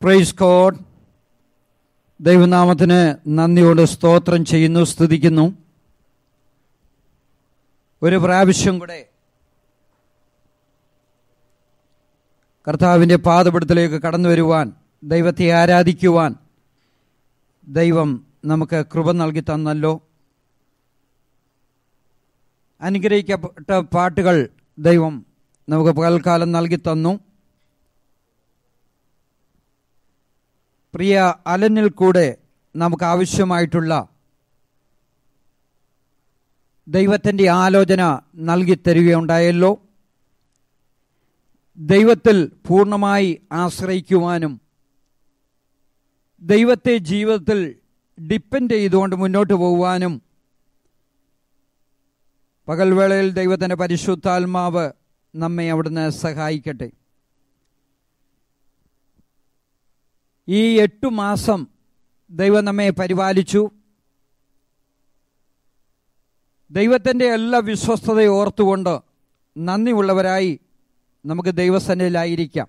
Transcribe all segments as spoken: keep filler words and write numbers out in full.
Praise God. ദൈവനാമത്തിന് നന്ദിയോട് സ്തോത്രം ചെയ്യുന്നു, സ്തുതിക്കുന്നു. ഒരു പ്രാവശ്യം കൂടെ കർത്താവിൻ്റെ പാദപീഠത്തിലേക്ക് കടന്നു വരുവാൻ, ദൈവത്തെ ആരാധിക്കുവാൻ ദൈവം നമുക്ക് കൃപ നൽകി തന്നല്ലോ. അനുഗ്രഹിക്കപ്പെട്ട പാട്ടുകൾ ദൈവം നമുക്ക് പകൽക്കാലം നൽകി തന്നു. പ്രിയ അലനിൽ കൂടെ നമുക്ക് ആവശ്യമായിട്ടുള്ള ദൈവത്തിൻ്റെ ആലോചന നൽകി തരികയുണ്ടായല്ലോ. ദൈവത്തിൽ പൂർണ്ണമായി ആശ്രയിക്കുവാനും ദൈവത്തെ ജീവിതത്തിൽ ഡിപ്പെൻഡ് ചെയ്തുകൊണ്ട് മുന്നോട്ട് പോകുവാനും പകൽവേളയിൽ ദൈവത്തിൻ്റെ പരിശുദ്ധാത്മാവ് നമ്മെ അവിടുന്ന് സഹായിക്കട്ടെ. ഈ എട്ടു മാസം ദൈവം നമ്മെ പരിപാലിച്ചു. ദൈവത്തിൻ്റെ എല്ലാ വിശ്വസ്തതയും ഓർത്തുകൊണ്ട് നന്ദിയുള്ളവരായി നമുക്ക് ദൈവസന്നിധിയിലായിരിക്കാം.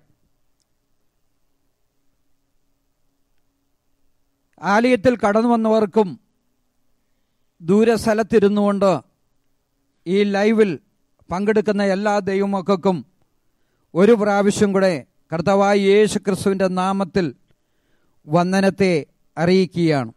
ആലയത്തിൽ കടന്നു വന്നവർക്കും ദൂര സ്ഥലത്തിരുന്നുകൊണ്ട് ഈ ലൈവിൽ പങ്കെടുക്കുന്ന എല്ലാ ദൈവമക്കൾക്കും ഒരു പ്രാവശ്യം കൂടെ കർത്താവായ യേശു ക്രിസ്തുവിൻ്റെ നാമത്തിൽ വന്ദനത്തെ അറിയിക്കുകയാണ്.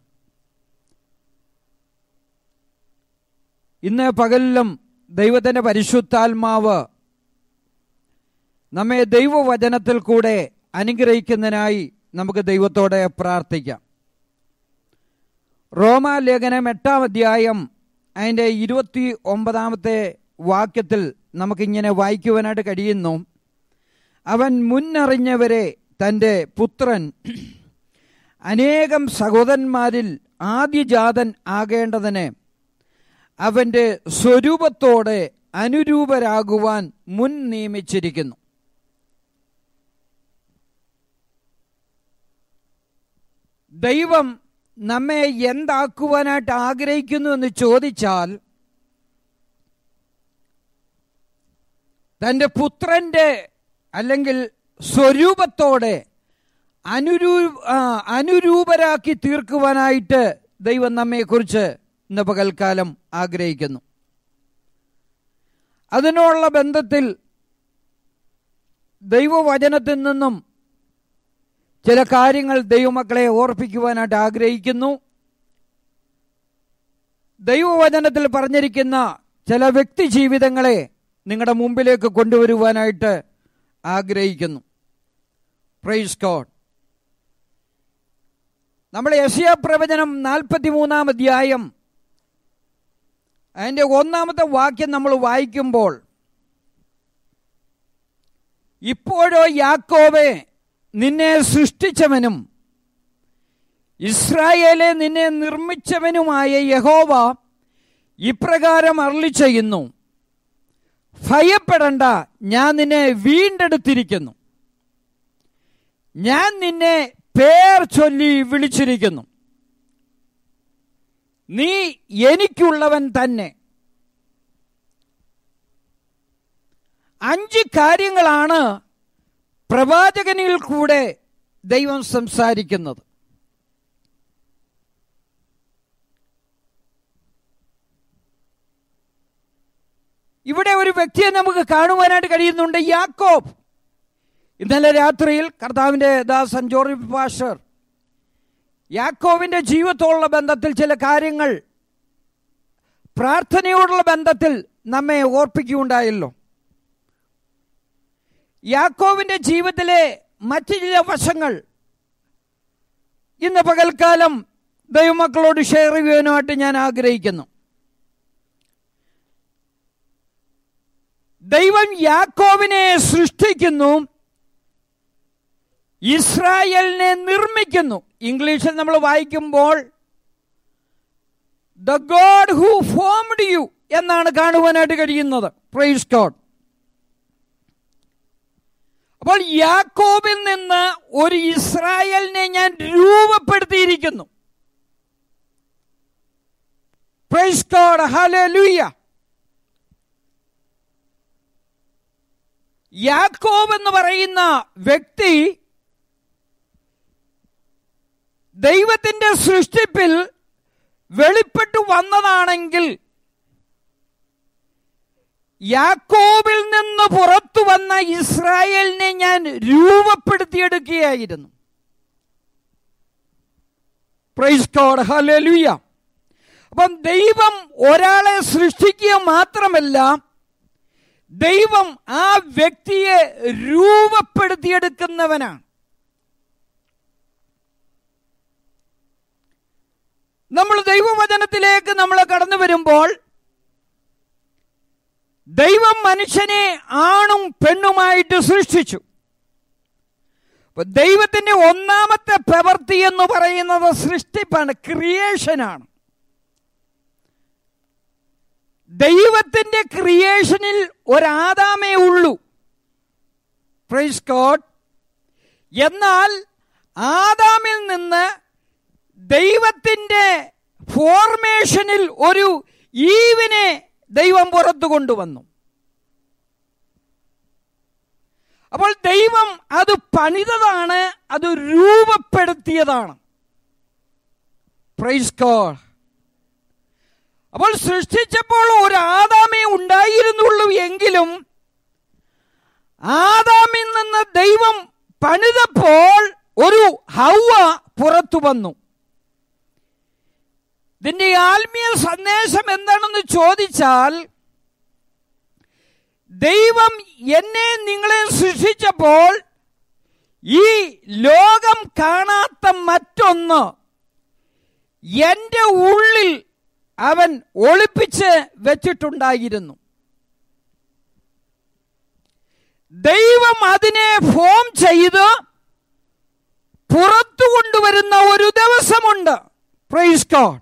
ഇന്ന് പകലിലും ദൈവത്തിൻ്റെ പരിശുദ്ധാത്മാവ് നമ്മെ ദൈവവചനത്തിൽ കൂടെ അനുഗ്രഹിക്കുന്നതിനായി നമുക്ക് ദൈവത്തോടെ പ്രാർത്ഥിക്കാം. റോമാലേഖനം എട്ടാം അധ്യായം അതിൻ്റെ ഇരുപത്തി ഒമ്പതാമത്തെ വാക്യത്തിൽ നമുക്കിങ്ങനെ വായിക്കുവാനായിട്ട് കഴിയുന്നു. അവൻ മുന്നറിഞ്ഞവരെ തൻ്റെ പുത്രൻ അനേകം സഹോദരന്മാരിൽ ആദ്യജാതൻ ആകേണ്ടതിന് അവൻ്റെ സ്വരൂപത്തോടെ അനുരൂപരാകുവാൻ മുൻ നിയമിച്ചിരിക്കുന്നു. ദൈവം നമ്മെ എന്താക്കുവാനായിട്ട് ആഗ്രഹിക്കുന്നു എന്ന് ചോദിച്ചാൽ, തൻ്റെ പുത്രൻ്റെ അല്ലെങ്കിൽ സ്വരൂപത്തോടെ അനുരൂ അനുരൂപരാക്കി തീർക്കുവാനായിട്ട് ദൈവം നമ്മെക്കുറിച്ച് ഇന്ന് പകൽക്കാലം ആഗ്രഹിക്കുന്നു. അതിനുള്ള ബന്ധത്തിൽ ദൈവവചനത്തിൽ നിന്നും ചില കാര്യങ്ങൾ ദൈവമക്കളെ ഓർപ്പിക്കുവാനായിട്ട് ആഗ്രഹിക്കുന്നു. ദൈവവചനത്തിൽ പറഞ്ഞിരിക്കുന്ന ചില വ്യക്തി ജീവിതങ്ങളെ നിങ്ങളുടെ മുമ്പിലേക്ക് കൊണ്ടുവരുവാനായിട്ട് ആഗ്രഹിക്കുന്നു. Praise God. നമ്മൾ യെശയ്യാ പ്രവചനം നാൽപ്പത്തി മൂന്നാം അധ്യായം അതിൻ്റെ ഒന്നാമത്തെ വാക്യം നമ്മൾ വായിക്കുമ്പോൾ, ഇപ്പോഴോ യാക്കോബേ നിന്നെ സൃഷ്ടിച്ചവനും ഇസ്രായേലെ നിന്നെ നിർമ്മിച്ചവനുമായ യഹോവ ഇപ്രകാരം അരുളി ചെയ്യുന്നു, ഭയപ്പെടണ്ട, ഞാൻ നിന്നെ വീണ്ടെടുത്തിരിക്കുന്നു, ഞാൻ നിന്നെ പേർ ചൊല്ലി വിളിച്ചിരിക്കുന്നു, നീ എനിക്കുള്ളവൻ തന്നെ. അഞ്ച് കാര്യങ്ങളാണ് പ്രവാചകനിൽ കൂടെ ദൈവം സംസാരിക്കുന്നത്. ഇവിടെ ഒരു വ്യക്തിയെ നമുക്ക് കാണുവാനായിട്ട് കഴിയുന്നുണ്ട്, യാക്കോബ്. ഇന്നലെ രാത്രിയിൽ കർത്താവിൻ്റെ ദാസൻ ജോർജ് പാസ്റ്റർ യാക്കോബിൻ്റെ ജീവിതത്തോടുള്ള ബന്ധത്തിൽ ചില കാര്യങ്ങൾ പ്രാർത്ഥനയോടുള്ള ബന്ധത്തിൽ നമ്മെ ഓർപ്പിക്കുകയുണ്ടായല്ലോ. യാക്കോബിൻ്റെ ജീവിതത്തിലെ മറ്റു ചില വശങ്ങൾ ഇന്ന് പകൽക്കാലം ദൈവമക്കളോട് ഷെയർ ചെയ്യുവാനായിട്ട് ഞാൻ ആഗ്രഹിക്കുന്നു. ദൈവം യാക്കോബിനെ സൃഷ്ടിക്കുന്നു, ഇസ്രായേലിനെ നിർമ്മിക്കുന്നു. ഇംഗ്ലീഷിൽ നമ്മൾ വായിക്കുമ്പോൾ the God who formed you എന്നാണ് കാണുവാനായിട്ട് കഴിയുന്നത്. Praise God. അപ്പോൾ യാക്കോബിൽ നിന്ന് ഒരു ഇസ്രായേലിനെ ഞാൻ രൂപപ്പെടുത്തിയിരിക്കുന്നു. Price God, hallelujah. യാക്കോബ് എന്ന് പറയുന്ന വ്യക്തി ദൈവത്തിന്റെ സൃഷ്ടിപ്പിൽ വെളിപ്പെട്ടു വന്നതാണെങ്കിൽ യാക്കോബിൽ നിന്ന് പുറത്തു വന്ന ഇസ്രായേലിനെ ഞാൻ രൂപപ്പെടുത്തിയെടുക്കുകയായിരുന്നു. Price God, hallelujah. അപ്പം ദൈവം ഒരാളെ സൃഷ്ടിക്കുക മാത്രമല്ല, ദൈവം ആ വ്യക്തിയെ രൂപപ്പെടുത്തിയെടുക്കുന്നവനാണ്. നമ്മൾ ദൈവവചനത്തിലേക്ക് നമ്മൾ കടന്നു വരുമ്പോൾ ദൈവം മനുഷ്യനെ ആണും പെണ്ണുമായിട്ട് സൃഷ്ടിച്ചു. ദൈവത്തിന്റെ ഒന്നാമത്തെ പ്രവൃത്തി എന്ന് പറയുന്നത് സൃഷ്ടിപ്പാണ്, ക്രിയേഷനാണ്. ദൈവത്തിന്റെ ക്രിയേഷനിൽ ഒരാദാമേ ഉള്ളൂ. Praise God. എന്നാൽ ആദാമിൽ നിന്ന് ദൈവത്തിന്റെ ഫോർമേഷനിൽ ഒരു ഈവിനെ ദൈവം പുറത്തു കൊണ്ടുവന്നു. അപ്പോൾ ദൈവം അത് പണിതതാണ്, അത് രൂപപ്പെടുത്തിയതാണ്. Price God. അപ്പോൾ സൃഷ്ടിച്ചപ്പോൾ ഒരു ആദാമേ ഉണ്ടായിരുന്നുള്ളൂ എങ്കിലും ആദാമിൽ നിന്ന് ദൈവം പണിതപ്പോൾ ഒരു ഹവ്വ പുറത്തു വന്നു. ഇതിന്റെ ആത്മീയ സന്ദേശം എന്താണെന്ന് ചോദിച്ചാൽ, ദൈവം എന്നെ നിങ്ങളെ സൃഷ്ടിച്ചപ്പോൾ ഈ ലോകം കാണാത്ത മറ്റൊന്ന് എൻ്റെ ഉള്ളിൽ അവൻ ഒളിപ്പിച്ച് വെച്ചിട്ടുണ്ടായിരുന്നു. ദൈവം അതിനെ ഫോം ചെയ്ത് പുറത്തു കൊണ്ടുവരുന്ന ഒരു ദിവസമുണ്ട്. Praise God.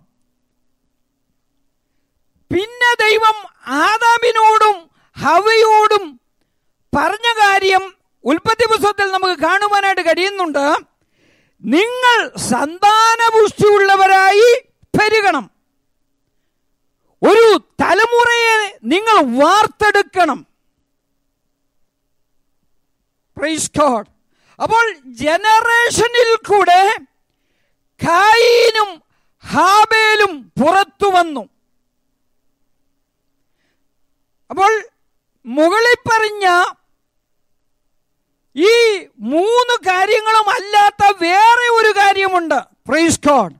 പിന്നെ ദൈവം ആദാമിനോടും ഹവ്വയോടും പറഞ്ഞ കാര്യം ഉൽപ്പത്തി പുസ്തകത്തിൽ നമുക്ക് കാണുവാനായിട്ട് കഴിയുന്നുണ്ട്. നിങ്ങൾ സന്താനപുഷ്ടിയുള്ളവരായി പെരുകണം, ഒരു തലമുറയെ നിങ്ങൾ വാർത്തെടുക്കണം. Price God. അപ്പോൾ ജനറേഷനിൽ കൂടെ കായീനും ഹാബേലും പുറത്തു വന്നു. അപ്പോൾ മുകളിൽ പറഞ്ഞ ഈ മൂന്ന് കാര്യങ്ങളും അല്ലാത്ത വേറെ ഒരു കാര്യമുണ്ട്. Praise God.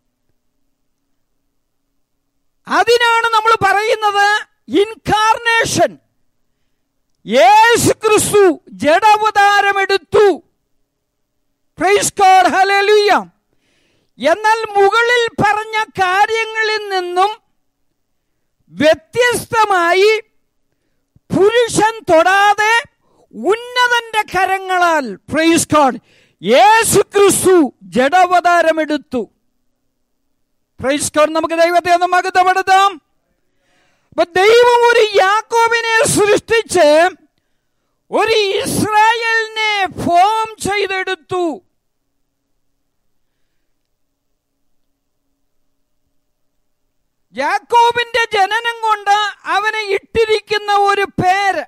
അതിനാണ് നമ്മൾ പറയുന്നത് ഇൻകാർണേഷൻ. യേശു ക്രിസ്തു ജഡാവതാരമെടുത്തു. Price God, hallelujah. എന്നാൽ മുകളിൽ പറഞ്ഞ കാര്യങ്ങളിൽ നിന്നും വ്യത്യസ്തമായി പുരുഷൻ തൊടാതെ ഉന്നതന്റെ കരങ്ങളാൽ, പ്രൈസ് ഗോഡ്, യേശു ക്രിസ്തു ജഡാവതാരമെടുത്തു. Praise God. നമുക്ക് ദൈവത്തെ ഒന്ന് മഹത്വപ്പെടുത്താം. അപ്പൊ ദൈവം ഒരു യാക്കോബിനെ സൃഷ്ടിച്ച് ഒരു ഇസ്രായേലിനെ ഫോം ചെയ്തെടുത്തു. യാക്കോബിന്റെ ജനനം കൊണ്ട് അവന് ഇട്ടിരിക്കുന്ന ഒരു പേര്,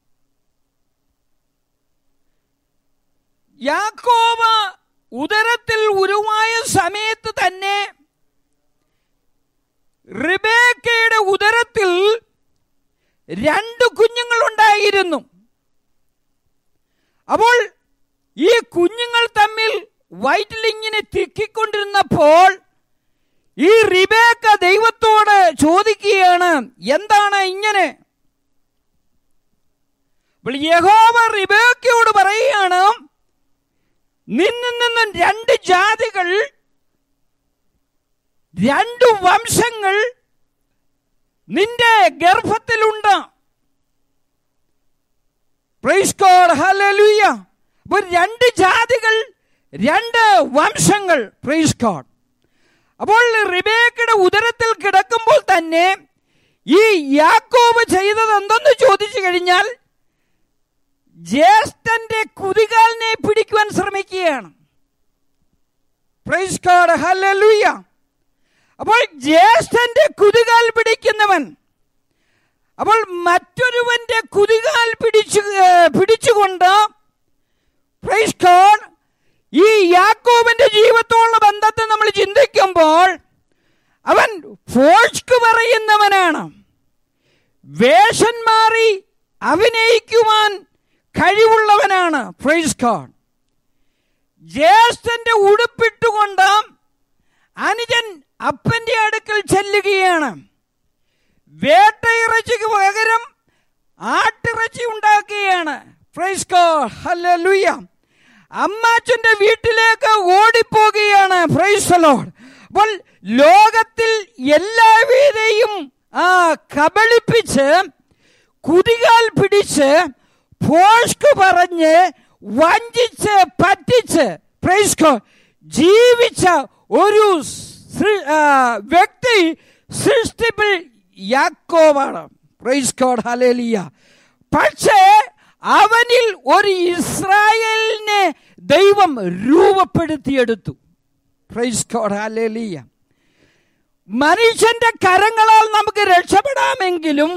യാക്കോബ് ഉദരത്തിൽ ഉരുവായ സമയത്ത് തന്നെ റിബേക്കയുടെ ഉദരത്തിൽ രണ്ട് കുഞ്ഞുങ്ങൾ ഉണ്ടായിരുന്നു. അപ്പോൾ ഈ കുഞ്ഞുങ്ങൾ തമ്മിൽ വയറ്റിലിങ്ങനെ തിക്കിക്കൊണ്ടിരുന്നപ്പോൾ ഈ റിബേക്ക ദൈവത്തോട് ചോദിക്കുകയാണ്, എന്താണ് ഇങ്ങനെ? അപ്പോൾ യഹോവ റിബേക്കയോട് പറയുകയാണ്, നിന്നിൽ നിന്നും രണ്ട് ജാതികൾ, രണ്ടു വംശങ്ങൾ നിന്റെ ഗർഭത്തിലുണ്ട്. Price God, hallelujah. അപ്പോൾ രണ്ട് ജാതികൾ, രണ്ട് വംശങ്ങൾ. Price God. അപ്പോൾ റിബേക്കയുടെ ഉദരത്തിൽ കിടക്കുമ്പോൾ തന്നെ ഈ യാക്കോബ് ചെയ്തത് എന്തെന്ന് ചോദിച്ചു കഴിഞ്ഞാൽ, ജ്യേഷ്ഠന്റെ കുതികാലിനെ പിടിക്കുവാൻ ശ്രമിക്കുകയാണ്. Praise God, hallelujah. അപ്പോൾ ജ്യേഷ്ഠന്റെ കുതികാൽ പിടിക്കുന്നവൻ, അപ്പോൾ മറ്റൊരുവന്റെ കുതികാൽ പിടിച്ചു പിടിച്ചുകൊണ്ട് പ്രൈസ് ഗോഡ് ഈ യാക്കോബിന്റെ ജീവിതത്തോടുള്ള ബന്ധത്തെ ഫോഷ്ക് പറയുന്നവനാണ്. വേഷം മാറി അഭിനയിക്കുവാൻ കഴിവുള്ളവനാണ്. Praise God. ജ്യേഷ്ഠന്റെ ഉടുപ്പിട്ടുകൊണ്ട് അനുജൻ അപ്പന്റെ അടുക്കൽ ചെല്ലുകയാണ്. വേട്ടയിറച്ചിക്ക് പകരം ആട്ടിറച്ചി ഉണ്ടാക്കുകയാണ്. Price God. ഹല്ലേലൂയ. അമ്മാച്ചന്റെ വീട്ടിലേക്ക് ഓടിപ്പോകുകയാണ്. Price the Lord. അപ്പോൾ ലോകത്തിൽ എല്ലാവരെയും ആ കബളിപ്പിച്ച് കുതികാൽ പിടിച്ച് ഫോഷ്ക് പറഞ്ഞ് വഞ്ചിച്ച് പറ്റിച്ച് പ്രൈസ് ഗോഡ് ജീവിച്ച ഒരു വ്യക്തി സൃഷ്ടിപ്പിൽ യാക്കോബാണ്. Praise God. ഹല്ലേലൂയ. പക്ഷേ അവനിൽ ഒരു ഇസ്രായേലിനെ ദൈവം രൂപപ്പെടുത്തിയെടുത്തു. Price God. ഹല്ലേലൂയ. മനുഷ്യന്റെ കരങ്ങളാൽ നമുക്ക് രക്ഷപ്പെടാമെങ്കിലും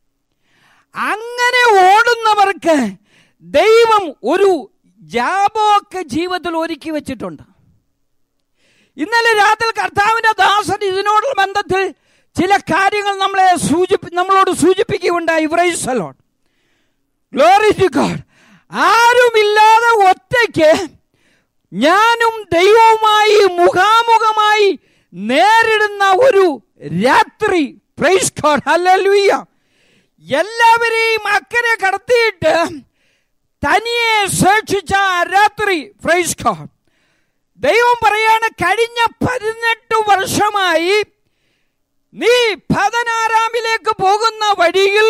അങ്ങനെ ഓടുന്നവർക്ക് ദൈവം ഒരു ജാബോക്ക് ജീവിതത്തിൽ ഒരുക്കി വെച്ചിട്ടുണ്ട്. ഇന്നലെ രാത്രി കർത്താവിന്റെ ദാസൻ ഇതിനോടുള്ള ബന്ധത്തിൽ ചില കാര്യങ്ങൾ നമ്മളെ സൂചിപ്പി നമ്മളോട് സൂചിപ്പിക്കുകയുണ്ടായി. Praise the Lord. Glory to God. ആരുമില്ലാതെ ഒറ്റയ്ക്ക് ഞാനും ദൈവവുമായി മുഖാമുഖമായി നേരിടുന്ന ഒരു രാത്രി. Praise God. ഹല്ലേലൂയ. എല്ലാവരെയും അക്കരെ കടത്തിയിട്ട് തനിയെ ശേഷിച്ച രാത്രി. Praise God. ദൈവം പറയാണ്, കഴിഞ്ഞ പതിനെട്ട് വർഷമായി നീ പതിനാറാമിലേക്ക് പോകുന്ന വഴിയിൽ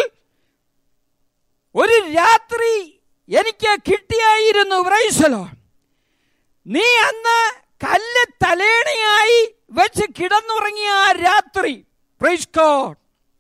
ഒരു രാത്രി എനിക്ക് കിട്ടിയായിരുന്നു. Praise the Lord. നീ അന്ന് കല്ല് തലേണയായി വെച്ച് കിടന്നുറങ്ങിയ ആ രാത്രി. Praise God.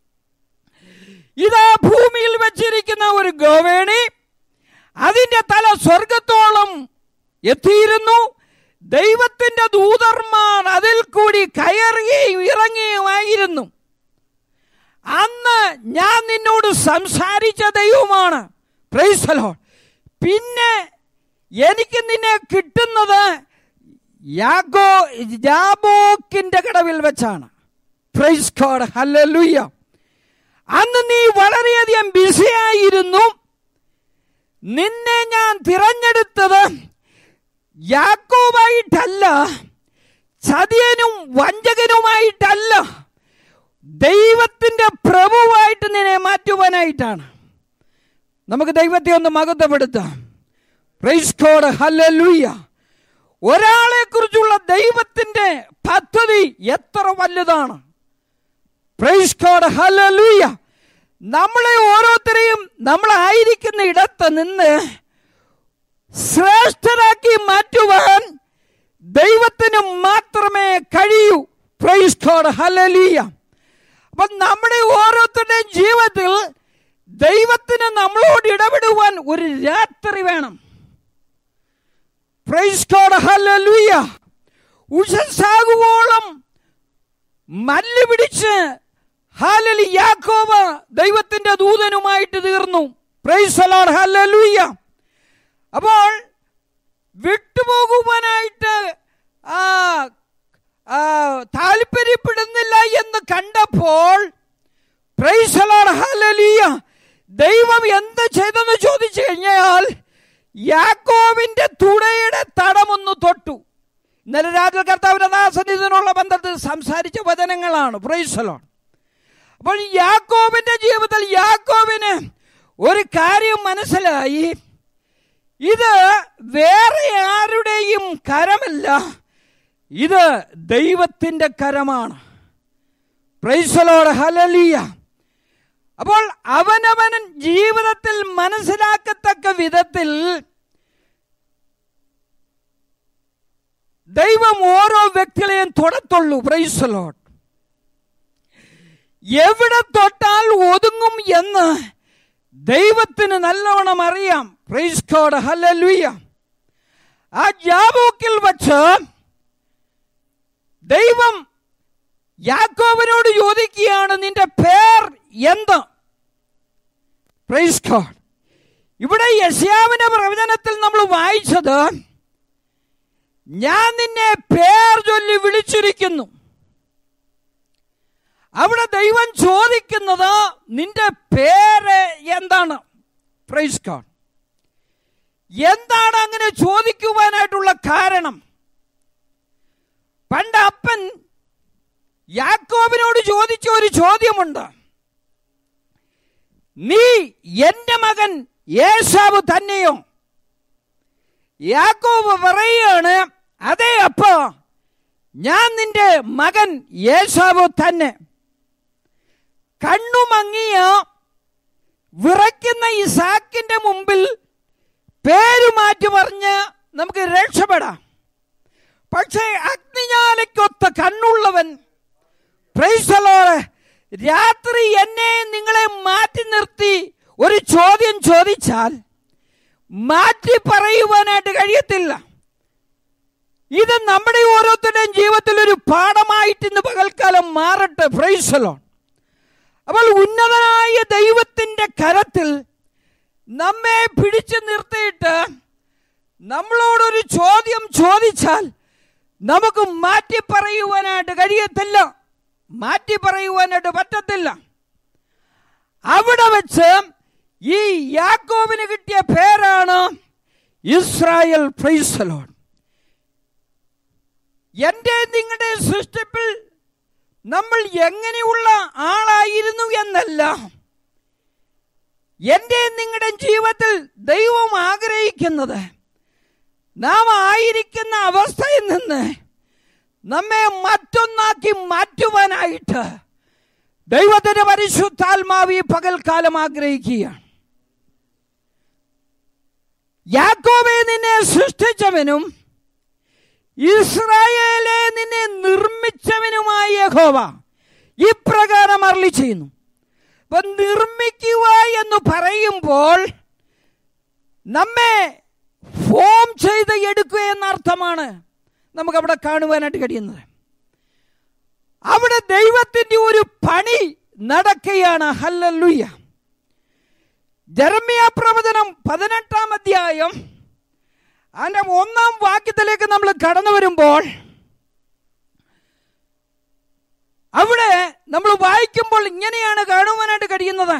ഇതാ ഭൂമിയിൽ വെച്ചിരിക്കുന്ന ഒരു ഗോവേണി, അതിന്റെ തല സ്വർഗത്തോളം എത്തിയിരുന്നു. ദൈവത്തിന്റെ ദൂതന്മാർ അതിൽ കൂടി കയറുകയും ഇറങ്ങുകയുമായിരുന്നു. അന്ന് ഞാൻ നിന്നോട് സംസാരിച്ച ദൈവമാണ്. Praise the Lord. പിന്നെ എനിക്ക് നിന്നെ കിട്ടുന്നത് യാഗോ ജാബോക്കിന്റെ കടവിൽ വെച്ചാണ്. Praise God. ഹല്ലേലൂയ. അന്ന് നീ വളരെയധികം ബിസിയായിരുന്നു. നിന്നെ ഞാൻ തിരഞ്ഞെടുത്തത് യാക്കോബായിട്ടല്ല, ചതിയനും വഞ്ചകനുമായിട്ടല്ല, ദൈവത്തിന്റെ പ്രഭുവായിട്ട് നിന്നെ മാറ്റുവാനായിട്ടാണ്. നമുക്ക് ദൈവത്തെ ഒന്ന് മഹത്വപ്പെടുത്താം. Price God. ഹല്ലേലൂയ. ഒരാളെ കുറിച്ചുള്ള ദൈവത്തിന്റെ പദ്ധതി എത്ര വലുതാണ്. Praise God. ഹല്ലേലൂയ. നമ്മളെ ഓരോരുത്തരെയും നമ്മളായിരിക്കുന്ന ഇടത്ത് നിന്ന് ശ്രേഷ്ഠരാക്കി മാറ്റുവാൻ ദൈവത്തിന് മാത്രമേ കഴിയൂ. Praise God. ഹല്ലേലൂയ. അപ്പൊ നമ്മുടെ ഓരോരുത്തരുടെയും ജീവിതത്തിൽ ദൈവത്തിന് നമ്മളോട് ഇടപെടുവാൻ ഒരു രാത്രി വേണം. Praise God. ഹല്ലേലൂയ. ഉഷസ്സാകുവോളം മല്ല് പിടിച്ച് ഹല്ലേലൂയ യാക്കോബ് ദൈവത്തിന്റെ ദൂതനുമായിട്ട് തീർന്നു. Praise the Lord. ഹല്ലേലൂയ. അപ്പോൾ വിട്ടുപോകുവാനായിട്ട് താല്പര്യപ്പെടുന്നില്ല എന്ന് കണ്ടപ്പോൾ പ്രൈസ് ദി ലോർഡ്. ഹല്ലേലൂയ. ദൈവം എന്ത് ചെയ്തെന്ന് ചോദിച്ചു കഴിഞ്ഞാൽ യാക്കോബിന്റെ തുടയുടെ തടമൊന്ന് തൊട്ടു. ഇന്നലെ രാത്രി കർത്താവിന്റെ ദാസൻ ഇതിനുള്ള ബന്ധത്തിൽ സംസാരിച്ച വചനങ്ങളാണ്. Praise the Lord. അപ്പോൾ യാക്കോബിന്റെ ജീവിതത്തിൽ യാക്കോബിന് ഒരു കാര്യം മനസ്സിലായി. ഇത് വേറെ ആരുടെയും കരമല്ല, ഇത് ദൈവത്തിന്റെ കരമാണ്. Praise the Lord. ഹല്ലേലൂയ. അപ്പോൾ അവനവൻ ജീവിതത്തിൽ മനസ്സിലാക്കത്തക്ക വിധത്തിൽ ദൈവം ഓരോ വ്യക്തികളെയും തൊടത്തുള്ളൂ. Price the Lord. എവിടെ തൊട്ടാൽ ഒതുങ്ങും എന്ന് ദൈവത്തിന് നല്ലവണ്ണം അറിയാം. Praise God. ഹല്ലേലൂയ. ആ ജാബോക്കിൽ വച്ച് ദൈവം യാക്കോബിനോട് ചോദിക്കുകയാണ്, നിന്റെ പേർ എന്ത്? Praise God. ഇവിടെ യെശയ്യാവിന്റെ പ്രവചനത്തിൽ നമ്മൾ വായിച്ചത്, ഞാൻ നിന്നെ പേർ ചൊല്ലി വിളിച്ചിരിക്കുന്നു. അവിടെ ദൈവം ചോദിക്കുന്നത് നിന്റെ പേര് എന്താണ്? Praise God. എന്താണ് അങ്ങനെ ചോദിക്കുവാനായിട്ടുള്ള കാരണം? പണ്ട് അപ്പൻ യാക്കോബിനോട് ചോദിച്ച ഒരു ചോദ്യമുണ്ട്. നീ എന്റെ മകൻ ഏശാവ് തന്നെയോ? യാക്കോബ് പറയുകയാണ്, അതെ അപ്പ, ഞാൻ നിന്റെ മകൻ ഏശാവ് തന്നെ. കണ്ണുമങ്ങിയ വിറയ്ക്കുന്ന ഇസാക്കിന്റെ മുമ്പിൽ പേരുമാറ്റി പറഞ്ഞ് നമുക്ക് രക്ഷപ്പെടാം. പക്ഷേ അഗ്നിജ്വാലയ്ക്കൊത്ത കണ്ണുള്ളവൻ, പ്രൈസ് ദി ലോർഡ്, രാത്രി എന്നെ നിങ്ങളെ മാറ്റി നിർത്തി ഒരു ചോദ്യം ചോദിച്ചാൽ മാറ്റി പറയുവാനായിട്ട് കഴിയത്തില്ല. ഇത് നമ്മുടെ ഓരോരുത്തരുടെയും ജീവിതത്തിൽ ഒരു പാഠമായിട്ട് ഇന്ന് പകൽക്കാലം മാറട്ടെ. Praise the Lord. അപ്പോൾ ഉന്നതനായ ദൈവത്തിന്റെ കരത്തിൽ നമ്മെ പിടിച്ചു നിർത്തിയിട്ട് നമ്മളോടൊരു ചോദ്യം ചോദിച്ചാൽ നമുക്ക് മാറ്റി പറയുവാനായിട്ട് കഴിയത്തില്ല, മാറ്റി പറയുവാനായിട്ട് പറ്റത്തില്ല. അവിടെ വെച്ച് ഈ യാക്കോബിന് കിട്ടിയ പേരാണ് ഇസ്രായേൽ. Price the Lord. എന്റെ നിങ്ങളുടെ സൃഷ്ടിപ്പിൽ നമ്മൾ എങ്ങനെയുള്ള ആളായിരുന്നു എന്നല്ല, എന്റെ നിങ്ങളുടെ ജീവിതത്തിൽ ദൈവം ആഗ്രഹിക്കുന്നത് നാം ആയിരിക്കുന്ന അവസ്ഥയിൽ നിന്ന് നമ്മെ മറ്റൊന്നാക്കി മാറ്റുവാനായിട്ട് ദൈവത്തിന്റെ പരിശുദ്ധാത്മാവ് ഈ പകൽക്കാലം ആഗ്രഹിക്കുകയാണ്. യാക്കോബെ നിന്നെ സൃഷ്ടിച്ചവനും ഇസ്രായേലെ നിന്നെ നിർമ്മിച്ചവനുമായ യഹോവ ഇപ്രകാരം അരുളി ചെയ്യുന്നു. അപ്പൊ നിർമ്മിക്കുക എന്ന് പറയുമ്പോൾ നമ്മെ ഫോം ചെയ്ത് എടുക്കുക എന്ന അർത്ഥമാണ് നമുക്കവിടെ കാണുവാനായിട്ട് കഴിയുന്നത്. അവിടെ ദൈവത്തിന്റെ ഒരു പണി നടക്കുകയാണ്. ഹല്ലേലൂയ. ജെറമ്യാ പ്രവചനം പതിനെട്ടാം അധ്യായം അതിന്റെ ഒന്നാം വാക്യത്തിലേക്ക് നമ്മൾ കടന്നു വരുമ്പോൾ അവിടെ നമ്മൾ വായിക്കുമ്പോൾ ഇങ്ങനെയാണ് കാണുവാനായിട്ട് കഴിയുന്നത്.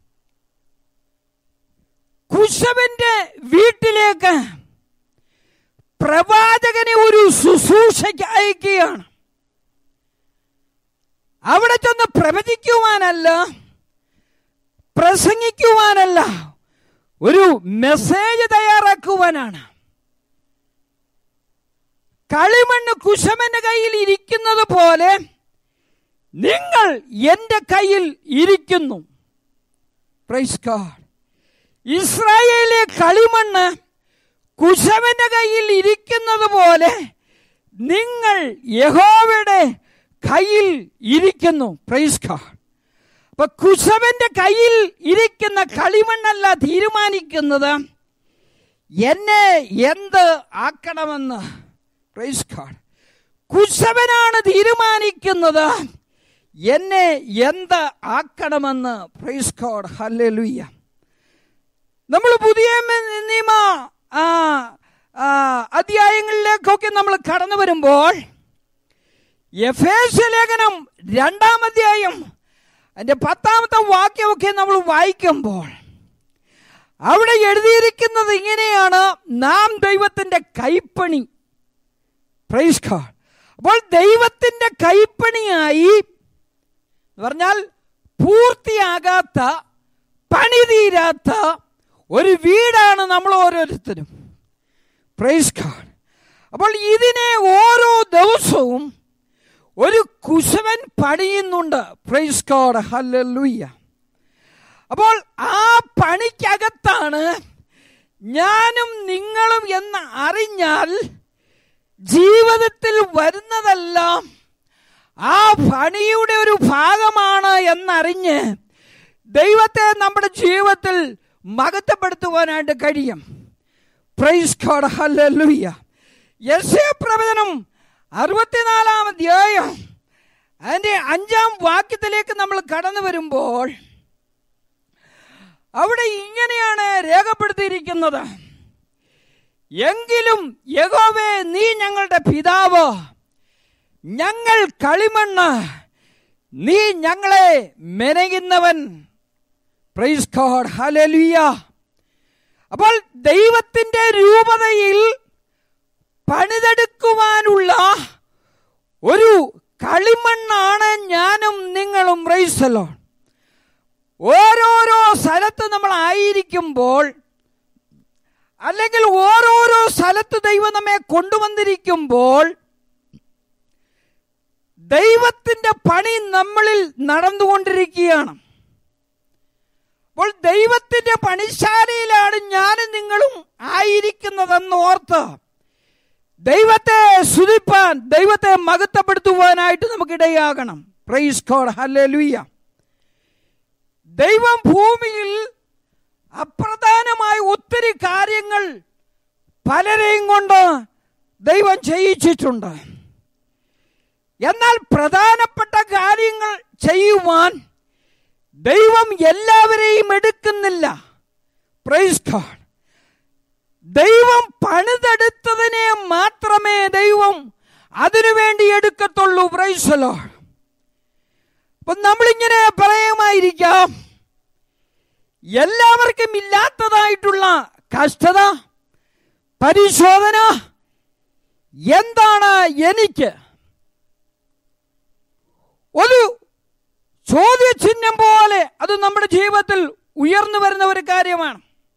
കുശവന്റെ വീട്ടിലേക്ക് പ്രവാചകനെ ഒരു ശുശ്രൂഷയ്ക്ക് അയക്കുകയാണ്. അവിടെ ചെന്ന് പ്രവചിക്കുവാനല്ല, പ്രസംഗിക്കുവാനല്ല, ഒരു മെസ്സേജ് തയ്യാറാക്കുവാനാണ്. കളിമണ്ണ് കുശവന്റെ കയ്യിൽ ഇരിക്കുന്നത് പോലെ നിങ്ങൾ എന്റെ കയ്യിൽ ഇരിക്കുന്നു. Praise God. ഇസ്രായേലിലെ കളിമണ്ണ് കുശവന്റെ കയ്യിൽ ഇരിക്കുന്നത് പോലെ നിങ്ങൾ യഹോവയുടെ കയ്യിൽ ഇരിക്കുന്നു. Praise God. അപ്പൊ കുശവന്റെ കയ്യിൽ ഇരിക്കുന്ന കളിമണ്ണല്ല തീരുമാനിക്കുന്നത് എന്നെ എന്ത് ആക്കണമെന്ന്. Praise God. കുശവനാണ് തീരുമാനിക്കുന്നത് എന്നെ എന്ത് ആക്കണമെന്ന്. Price God. ഹല്ലേലൂയ. നമ്മൾ പുതിയ നിയമ അധ്യായങ്ങളിലേക്കൊക്കെ നമ്മൾ കടന്നു വരുമ്പോൾ എഫേസ്യ ലേഖനം രണ്ടാം അധ്യായം അതിന്റെ പത്താമത്തെ വാക്യമൊക്കെ നമ്മൾ വായിക്കുമ്പോൾ അവിടെ എഴുതിയിരിക്കുന്നത് ഇങ്ങനെയാണ്: നാം ദൈവത്തിന്റെ കൈപ്പണി. Price God. അപ്പോൾ ദൈവത്തിന്റെ കൈപ്പണിയായി എന്ന് പറഞ്ഞാൽ പൂർത്തിയാകാത്ത, പണിതീരാത്ത ഒരു വീടാണ് നമ്മൾ ഓരോരുത്തരും. Praise God. അപ്പോൾ ഇതിനെ ഓരോ ദിവസവും ഒരു കുശവൻ പണിയുന്നുണ്ട്. Praise God. ഹല്ലേലൂയ. അപ്പോൾ ആ പണിക്കകത്താണ് ഞാനും നിങ്ങളും എന്ന് അറിഞ്ഞാൽ ജീവിതത്തിൽ വരുന്നതെല്ലാം ആ പണിയുടെ ഒരു ഭാഗമാണ് എന്നറിഞ്ഞ് ദൈവത്തെ നമ്മുടെ ജീവിതത്തിൽ മഹത്വപ്പെടുത്തുവാനായിട്ട് കഴിയും. Price God. ഹല്ലേലൂയ. യെശയ്യാ പ്രവചനം അറുപത്തിനാലാം അധ്യായം അതിന്റെ അഞ്ചാം വാക്യത്തിലേക്ക് നമ്മൾ കടന്നു വരുമ്പോൾ അവിടെ ഇങ്ങനെയാണ് രേഖപ്പെടുത്തിയിരിക്കുന്നത്: എങ്കിലും യഹോവേ, നീ ഞങ്ങളുടെ പിതാവ്, ഞങ്ങൾ കളിമണ്ണ്, നീ ഞങ്ങളെ മെനയുന്നവൻ. Price God, hallelujah. അപ്പോൾ ദൈവത്തിൻ്റെ രൂപതയിൽ പണിതെടുക്കുവാനുള്ള ഒരു കളിമണ്ണാണ് ഞാനും നിങ്ങളും. Praise the Lord. ഓരോരോ സ്ഥലത്ത് നമ്മൾ ആയിരിക്കുമ്പോൾ, അല്ലെങ്കിൽ ഓരോരോ സ്ഥലത്ത് ദൈവം നമ്മെ കൊണ്ടുവന്നിരിക്കുമ്പോൾ, ദൈവത്തിൻ്റെ പണി നമ്മളിൽ നടന്നുകൊണ്ടിരിക്കുകയാണ്. അപ്പോൾ ദൈവത്തിൻ്റെ പണിശാലയിലാണ് ഞാനും നിങ്ങളും ആയിരിക്കുന്നതെന്ന് ഓർത്ത് ദൈവത്തെ സ്തുതിപ്പാൻ, ദൈവത്തെ മഹത്വപ്പെടുത്തുവാനായിട്ട് നമുക്കിടയാകണം. Praise God, hallelujah. ദൈവം ഭൂമിയിൽ അപ്രധാനമായ ഒത്തിരി കാര്യങ്ങൾ പലരെയും കൊണ്ട് ദൈവം ചെയ്യിച്ചിട്ടുണ്ട്. എന്നാൽ പ്രധാനപ്പെട്ട കാര്യങ്ങൾ ചെയ്യുവാൻ ദൈവം എല്ലാവരെയും എടുക്കുന്നില്ല. Praise God. ദൈവം പണിതെടുത്തതിനെ മാത്രമേ ദൈവം അതിനുവേണ്ടി എടുക്കത്തുള്ളൂ. Price the Lord. അപ്പം നമ്മളിങ്ങനെ പറയുമായിരിക്കാം, എല്ലാവർക്കും ഇല്ലാത്തതായിട്ടുള്ള കഷ്ടത, പരിശോധന എന്താണ് എനിക്ക്? ഒരു ചോദ്യചിഹ്നം പോലെ അത് നമ്മുടെ ജീവിതത്തിൽ ഉയർന്നു വരുന്ന ഒരു കാര്യമാണ്.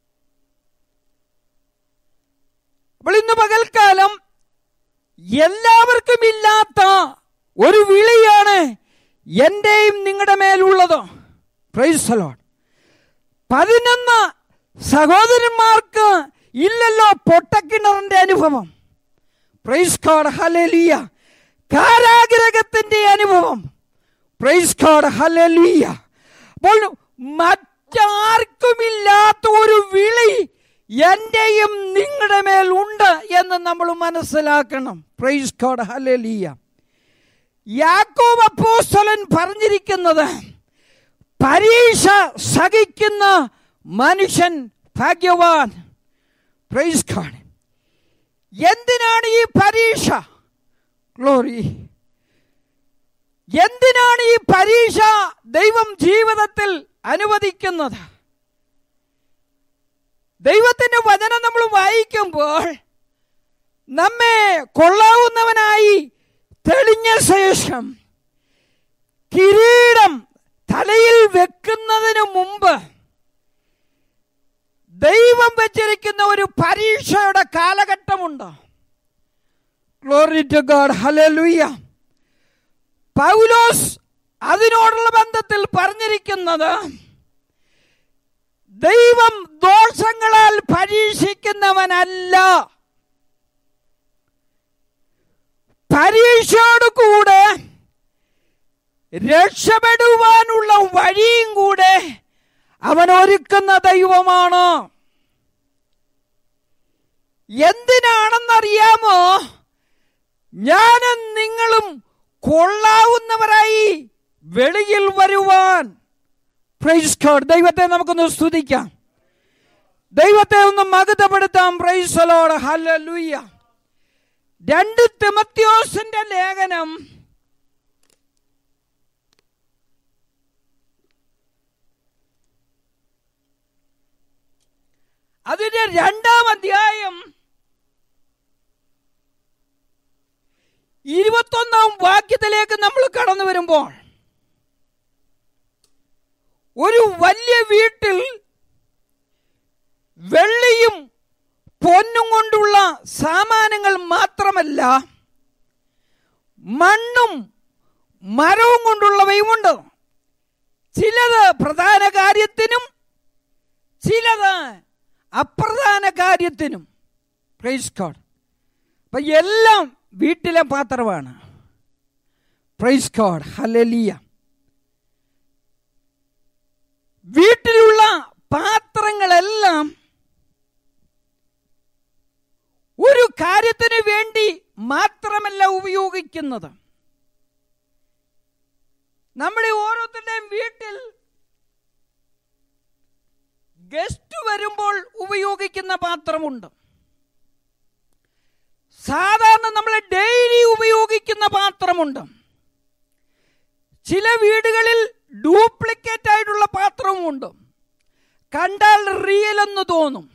അപ്പോൾ ഇന്ന് പകൽക്കാലം എല്ലാവർക്കും ഇല്ലാത്ത ഒരു വിളിയാണ് എൻ്റെയും നിങ്ങളുടെ മേലുള്ളത്. Price the Lord. പതിനൊന്ന് സഹോദരന്മാർക്ക് ഇല്ലല്ലോ പൊട്ടക്കിണറിന്റെ അനുഭവം. Praise God, hallelujah. കാരാഗ്രഹത്തിന്റെ അനുഭവം. Praise God, hallelujah. അപ്പോൾ മറ്റാർക്കുമില്ലാത്ത ഒരു വിളി എന്റെയും നിങ്ങളുടെ മേൽ ഉണ്ട് എന്ന് നമ്മൾ മനസ്സിലാക്കണം. Praise God, hallelujah. യാക്കോബ് അപ്പോസ്തലൻ പറഞ്ഞിരിക്കുന്നത്, പരീക്ഷ സഹിക്കുന്ന മനുഷ്യൻ ഭാഗ്യവാൻ. Praise God. എന്തിനാണ് ഈ പരീക്ഷ? ഗ്ലോറി. എന്തിനാണ് ഈ പരീക്ഷ ദൈവം ജീവിതത്തിൽ അനുവദിക്കുന്നത്? ദൈവത്തിന്റെ വചനം നമ്മൾ വായിക്കുമ്പോൾ നമ്മെ കൊള്ളാവുന്നവനായി തെളിഞ്ഞ ശേഷം കിരീടം തലയിൽ വെക്കുന്നതിന് മുമ്പ് ദൈവം വെച്ചിരിക്കുന്ന ഒരു പരീക്ഷയുടെ കാലഘട്ടമുണ്ട്. Glory to God, hallelujah. പൗലോസ് അതിനോടുള്ള ബന്ധത്തിൽ പറഞ്ഞിരിക്കുന്നത്, ദൈവം ദോഷങ്ങളാൽ പരീക്ഷിക്കുന്നവനല്ല, പരീക്ഷയോട് കൂടെ രക്ഷപ്പെടുവാനുള്ള വഴിയും കൂടെ അവൻ ഒരുക്കുന്ന ദൈവമാണ്. എന്തിനാണെന്നറിയാമോ? ഞാനും നിങ്ങളും കൊള്ളാവുന്നവരായി വെളിയിൽ വരുവാൻ. Praise God. ദൈവത്തെ നമുക്കൊന്ന് സ്തുതിക്കാം, ദൈവത്തെ ഒന്ന് മഹത്വപ്പെടുത്താം. Praise the Lord, hallelujah. രണ്ട് തിമോഥെയോസിന്റെ ലേഖനം അതിന്റെ രണ്ടാം അധ്യായം ഇരുപത്തൊന്നാം വാക്യത്തിലേക്ക് നമ്മൾ കടന്നു വരുമ്പോൾ, ഒരു വലിയ വീട്ടിൽ വെള്ളിയും പൊന്നും കൊണ്ടുള്ള സാമാനങ്ങൾ മാത്രമല്ല, മണ്ണും മരവും കൊണ്ടുള്ളവയുമുണ്ട്. ചിലത് പ്രധാന കാര്യത്തിനും ചിലത് അപ്രധാന കാര്യത്തിനും. Praise God. അപ്പൊ എല്ലാം വീട്ടിലെ പാത്രമാണ്. Praise God, hallelujah. വീട്ടിലുള്ള പാത്രങ്ങളെല്ലാം ഒരു കാര്യത്തിന് വേണ്ടി മാത്രമല്ല ഉപയോഗിക്കുന്നത്. നമ്മുടെ ഓരോരുത്തരുടെയും വീട്ടിൽ ഗസ്റ്റ് വരുമ്പോൾ ഉപയോഗിക്കുന്ന പാത്രമുണ്ട്. സാധാരണ നമ്മൾ ഡെയിലി ഉപയോഗിക്കുന്ന പാത്രമുണ്ട്. ചില വീടുകളിൽ ഡ്യൂപ്ലിക്കേറ്റ് ആയിട്ടുള്ള പാത്രവുമുണ്ട്. കണ്ടാൽ റിയൽ എന്ന് തോന്നും.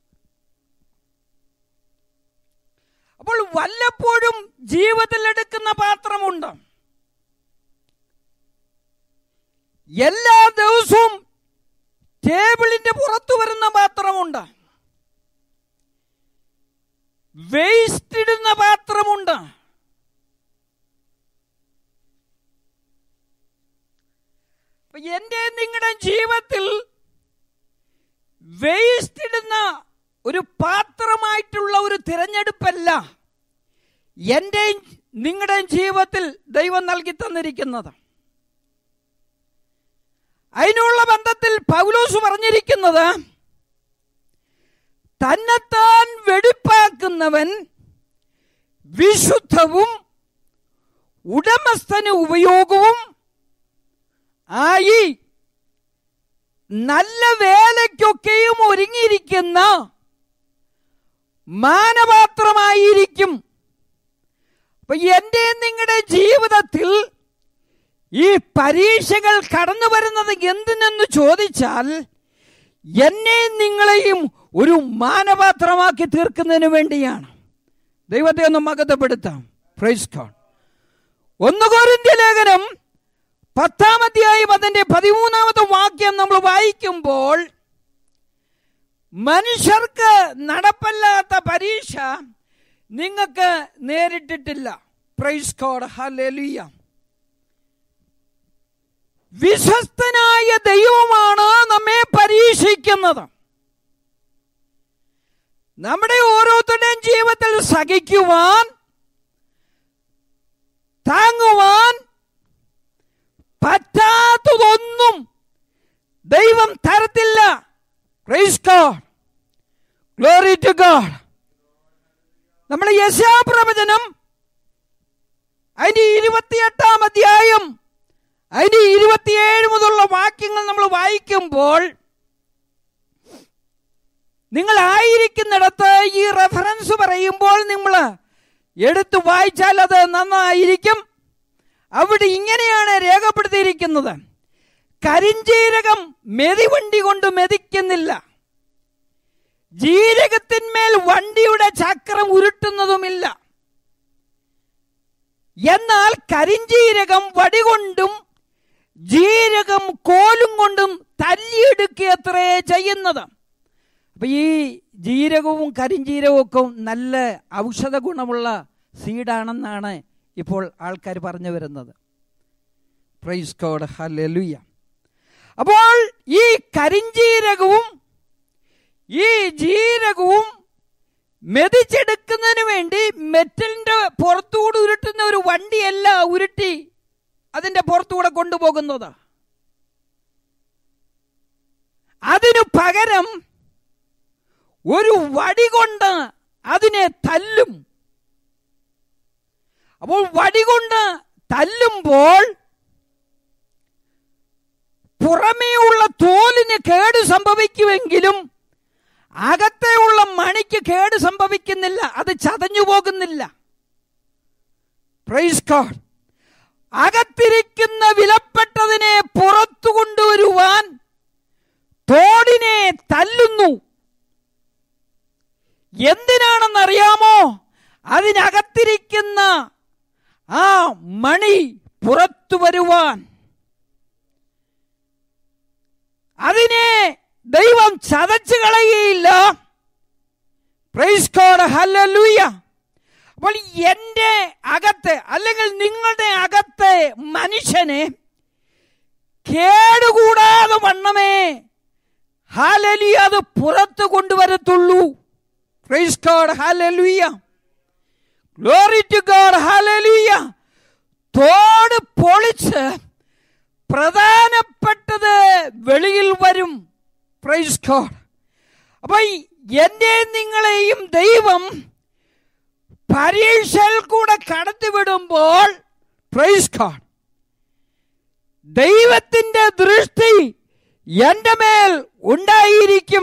അപ്പോൾ വല്ലപ്പോഴും ജീവിതത്തിൽ എടുക്കുന്ന പാത്രമുണ്ട്. എല്ലാ ദിവസവും ടേബിളിന്റെ പുറത്തു വരുന്ന പാത്രമുണ്ട്. വേസ്റ്റ് ഇടുന്ന പാത്രമുണ്ട്. എന്റെ നിങ്ങളുടെ ജീവിതത്തിൽ വേസ്റ്റ് ഇടുന്ന ഒരു പാത്രമായിട്ടുള്ള ഒരു തിരഞ്ഞെടുപ്പല്ല എന്റെയും നിങ്ങളുടെയും ജീവിതത്തിൽ ദൈവം നൽകി തന്നിരിക്കുന്നത്. അതിനുള്ള ബന്ധത്തിൽ പൗലോസ് പറഞ്ഞിരിക്കുന്നത്, തന്നെത്താൻ വെടിപ്പാക്കുന്നവൻ വിശുദ്ധവും ഉടമസ്ഥന് ഉപയോഗവും ആയി നല്ല വേലയ്ക്കൊക്കെയും ഒരുങ്ങിയിരിക്കുന്ന മാനപാത്രമായിരിക്കും. അപ്പൊ എന്റെ നിങ്ങളുടെ ജീവിതത്തിൽ ഈ പരീക്ഷകൾ കടന്നു വരുന്നത് എന്തിനെന്ന് ചോദിച്ചാൽ, എന്നെയും നിങ്ങളെയും ഒരു മാനപാത്രമാക്കി തീർക്കുന്നതിന് വേണ്ടിയാണ്. ദൈവത്തെ ഒന്ന് മഹത്വപ്പെടുത്താം. Praise God. ഒന്ന് കൊരിന്ത്യർ ലേഖനം പത്താം അധ്യായം അതിന്റെ പതിമൂന്നാമത്തെ വാക്യം നമ്മൾ വായിക്കുമ്പോൾ, മനുഷ്യർക്ക് നടപ്പല്ലാത്ത പരീക്ഷ നിങ്ങൾക്ക് നേരിട്ടിട്ടില്ല. Price God. ഹല്ലേലൂയ. വിശ്വസ്തനായ ദൈവമാണ് നമ്മെ പരീക്ഷിക്കുന്നത്. നമ്മുടെ ഓരോരുത്തരുടെയും ജീവിതത്തിൽ സഹിക്കുവാൻ, താങ്ങുവാൻ പറ്റാത്തതൊന്നും ദൈവം തരത്തില്ല. Praise God. Glory to God. നമ്മുടെ യെശയ്യാ പ്രവചനം അതിന്റെ ഇരുപത്തിയെട്ടാം അധ്യായം അതിന്റെ ഇരുപത്തിയേഴ് മുതലുള്ള വാക്യങ്ങൾ നമ്മൾ വായിക്കുമ്പോൾ, നിങ്ങൾ ആയിരിക്കുന്നിടത്ത് ഈ റെഫറൻസ് പറയുമ്പോൾ നിങ്ങൾ എടുത്തു വായിച്ചാൽ അത് നന്നായിരിക്കും. അവിടെ ഇങ്ങനെയാണ് രേഖപ്പെടുത്തിയിരിക്കുന്നത്: കരിഞ്ജീരകം മെതിവണ്ടി കൊണ്ട് മെതിക്കുന്നില്ല, ജീരകത്തിന്മേൽ വണ്ടിയുടെ ചക്രം ഉരുട്ടുന്നതുമില്ല. എന്നാൽ കരിഞ്ജീരകം വടികൊണ്ടും ജീരകം കോലും കൊണ്ടും തല്ലിയെടുക്കുകയത്രേ ചെയ്യുന്നത്. അപ്പൊ ഈ ജീരകവും കരിഞ്ജീരകവും ഒക്കെ നല്ല ഔഷധ ഗുണമുള്ള സീഡാണെന്നാണ് ഇപ്പോൾ ആൾക്കാർ പറഞ്ഞു വരുന്നത്. Praise God. ഹല്ലേലൂയ. അപ്പോൾ ഈ കരിഞ്ജീരകവും ഈ ജീരകവും മെതിച്ചെടുക്കുന്നതിന് വേണ്ടി മെറ്റലിന്റെ പുറത്തുകൂടെ ഉരുട്ടുന്ന ഒരു വണ്ടിയല്ല ഉരുട്ടി അതിന്റെ പുറത്തുകൂടെ കൊണ്ടുപോകുന്നത്. അതിനു പകരം ഒരു വടി കൊണ്ട് അതിനെ തല്ലും. അപ്പോൾ വടി കൊണ്ട് തല്ലുമ്പോൾ പുറമേയുള്ള തോലിന് കേട് സംഭവിക്കുമെങ്കിലും അകത്തെ ഉള്ള മണിക്ക് കേട് സംഭവിക്കുന്നില്ല, അത് ചതഞ്ഞു പോകുന്നില്ല. Praise God. അകത്തിരിക്കുന്ന വിലപ്പെട്ടതിനെ പുറത്തു കൊണ്ടുവരുവാൻ തോടിനെ തല്ലുന്നു. എന്തിനാണെന്നറിയാമോ? അതിനകത്തിരിക്കുന്ന ആ മണി പുറത്തു വരുവാൻ. അതിനെ ദൈവം ചതച്ചു കളയുകയില്ല. Praise God. ഹല്ലേലൂയ. അപ്പോൾ എന്റെ അകത്തെ അല്ലെങ്കിൽ നിങ്ങളുടെ അകത്തെ മനുഷ്യനെ കേടുകൂടാതെ വണ്ണമേ ഹല്ലേലൂയ അത് പുറത്തു കൊണ്ടുവരത്തുള്ളൂ. Praise God. Hallelujah. Glory to God. Hallelujah. തോട് പൊളിച്ച് പ്രധാനപ്പെട്ടത് വെളിയിൽ വരും. Praise God. അപ്പൊ എന്നെ നിങ്ങളെയും ദൈവം പരീക്ഷയിൽ കൂടെ കടത്തിവിടുമ്പോൾ, പ്രൈസ് ഗോഡ്, ദൈവത്തിന്റെ ദൃഷ്ടി എന്റെ മേൽ ഉണ്ടായിരിക്കും.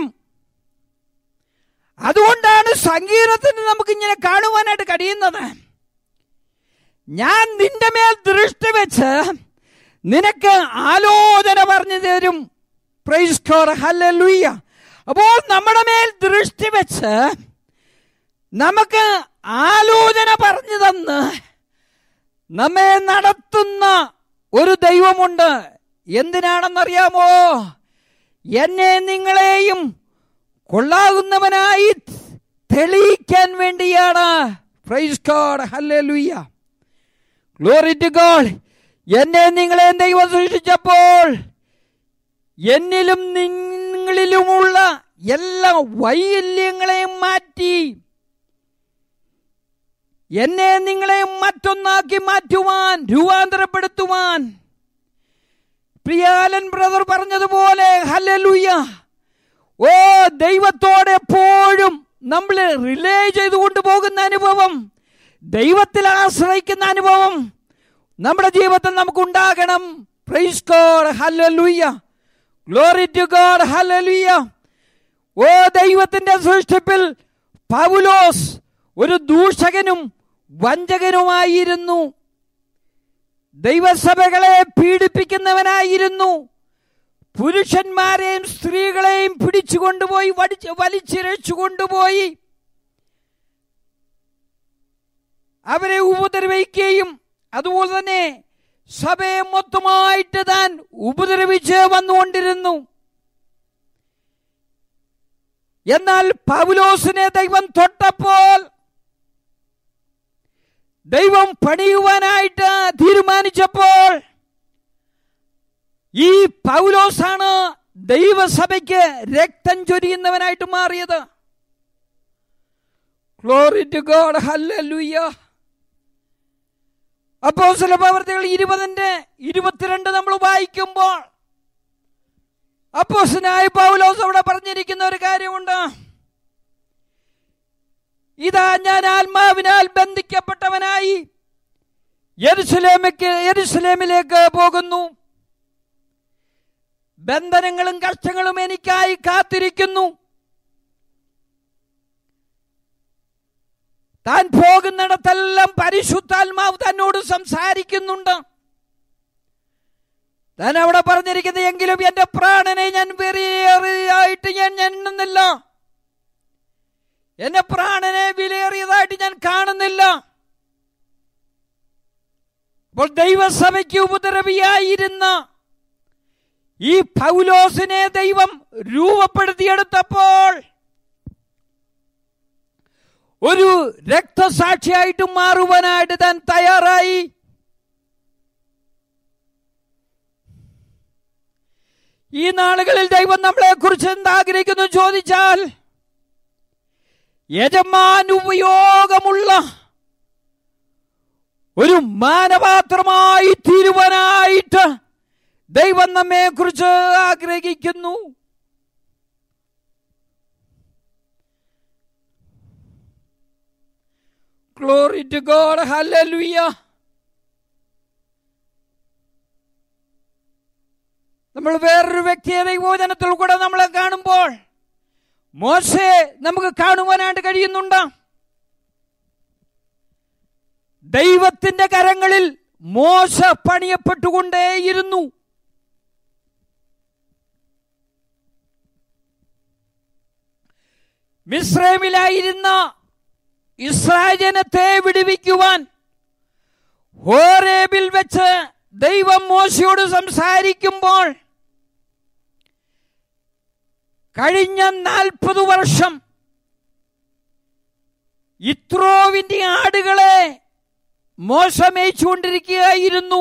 അതുകൊണ്ടാണ് സങ്കീർത്തനത്തിൽ നമുക്ക് ഇങ്ങനെ കാണുവാനായിട്ട് കഴിയുന്നത്: ഞാൻ നിന്റെ മേൽ ദൃഷ്ടി വെച്ച് നിനക്ക് ആലോചന പറഞ്ഞു തരും. Praise God, hallelujah. അപ്പോൾ നമ്മുടെ മേൽ ദൃഷ്ടി വെച്ച് നമുക്ക് ആലോചന പറഞ്ഞു തന്ന് നമ്മെ നടത്തുന്ന ഒരു ദൈവമുണ്ട്. എന്തിനാണെന്നറിയാമോ? എന്നെ നിങ്ങളെയും കൊള്ളാകുന്നവനായി തെളിയിക്കാൻ വേണ്ടിയാണ്. Praise God, hallelujah, glory to God. എന്നെ നിങ്ങളെ ദൈവം സൃഷ്ടിച്ചപ്പോൾ എന്നിലും നിങ്ങളിലുമുള്ള എല്ലാ വൈകല്യങ്ങളെയും മാറ്റി എന്നെ നിങ്ങളെ മറ്റൊന്നാക്കി മാറ്റുവാൻ, രൂപാന്തരപ്പെടുത്തുവാൻ, പ്രിയാലൻ ബ്രദർ പറഞ്ഞതുപോലെ, ഹല്ലേലൂയ, ഓ ദൈവത്തോടെ എപ്പോഴും നമ്മൾ റിലേ ചെയ്തുകൊണ്ട് പോകുന്ന അനുഭവം, ദൈവത്തിൽ ആശ്രയിക്കുന്ന അനുഭവം നമ്മുടെ ജീവിതത്തിൽ നമുക്കുണ്ടാകണം. Praise God, hallelujah, glory to God, hallelujah. ഓ ദൈവത്തിന്റെ സൃഷ്ടിപ്പിൽ പൗലോസ് ഒരു ദൂഷകനും വഞ്ചകനുമായിരുന്നു. ദൈവസഭകളെ പീഡിപ്പിക്കുന്നവനായിരുന്നു. പുരുഷന്മാരെയും സ്ത്രീകളെയും പിടിച്ചുകൊണ്ടുപോയി വലിച്ചിഴച്ചു കൊണ്ടുപോയി അവരെ ഉപദ്രവിക്കുകയും അതുപോലെ തന്നെ സഭയെ മൊത്തമായിട്ട് താൻ ഉപദ്രവിച്ച് വന്നുകൊണ്ടിരുന്നു. എന്നാൽ പൗലോസിനെ ദൈവം തൊട്ടപ്പോൾ, ദൈവം പണിയുവാനായിട്ട് തീരുമാനിച്ചപ്പോൾ, ഈ പൗലോസാണ് ദൈവസഭയ്ക്ക് രക്തം ചൊരിയുന്നവനായിട്ട് മാറിയത്. Glory to God, hallelujah. അപ്പോസ്തല പ്രവൃത്തികൾ ഇരുപതിന്റെ ഇരുപത്തിരണ്ട് നമ്മൾ വായിക്കുമ്പോൾ അപ്പോസ്തലനായ പൗലോസ് അവിടെ പറഞ്ഞിരിക്കുന്ന ഒരു കാര്യമുണ്ട്. ഇതാ ഞാൻ ആത്മാവിനാൽ ബന്ധിക്കപ്പെട്ടവനായി യെരൂശലേമിലേക്ക് യെരൂശലേമിലേക്ക് പോകുന്നു. ബന്ധനങ്ങളും കഷ്ടങ്ങളും എനിക്കായി കാത്തിരിക്കുന്നു. താൻ പോകുന്നിടത്തെല്ലാം പരിശുദ്ധാത്മാവ് തന്നോട് സംസാരിക്കുന്നുണ്ട്. താൻ അവിടെ പറഞ്ഞിരിക്കുന്നത്, എങ്കിലും എന്റെ പ്രാണനെ ഞാൻ വിലയേറിയതായിട്ട് ഞാൻ എണ്ണുന്നില്ല, എന്റെ പ്രാണനെ വിലയേറിയതായിട്ട് ഞാൻ കാണുന്നില്ല. അപ്പോൾ ദൈവസഭയ്ക്ക് ഉപദ്രവിയായിരുന്ന ഈ പൗലോസിനെ ദൈവം രൂപപ്പെടുത്തിയെടുത്തപ്പോൾ ഒരു രക്തസാക്ഷിയായിട്ട് മാറുവാനായിട്ട് താൻ തയ്യാറായി. ഈ നാളുകളിൽ ദൈവം നമ്മളെ കുറിച്ച് എന്താഗ്രഹിക്കുന്നു ചോദിച്ചാൽ, യജമാൻ ഉപയോഗമുള്ള ഒരു മാനപാത്രമായി തീരുവാനായിട്ട് ദൈവം നമ്മെ കുറിച്ച് ആഗ്രഹിക്കുന്നു. Glory to God, hallelujah. നമ്മൾ വേറൊരു വ്യക്തിയെ ദൈവവചനത്തിൽ കൂടെ നമ്മളെ കാണുമ്പോൾ മോശയെ നമുക്ക് കാണുവാനായിട്ട് കഴിയുന്നുണ്ട്. ദൈവത്തിന്റെ കരങ്ങളിൽ മോശ പണിയപ്പെട്ടുകൊണ്ടേയിരുന്നു. മിസ്രൈമിലായിരുന്ന ഇസ്രായേൽ ജനത്തെ വിടുവിക്കുവാൻ ഹോരേബിൽ വെച്ച് ദൈവം മോശയോട് സംസാരിക്കുമ്പോൾ കഴിഞ്ഞ നാൽപ്പത് വർഷം യിത്രോവിന്റെ ആടുകളെ മോശ മേയിച്ചുകൊണ്ടിരിക്കുകയായിരുന്നു.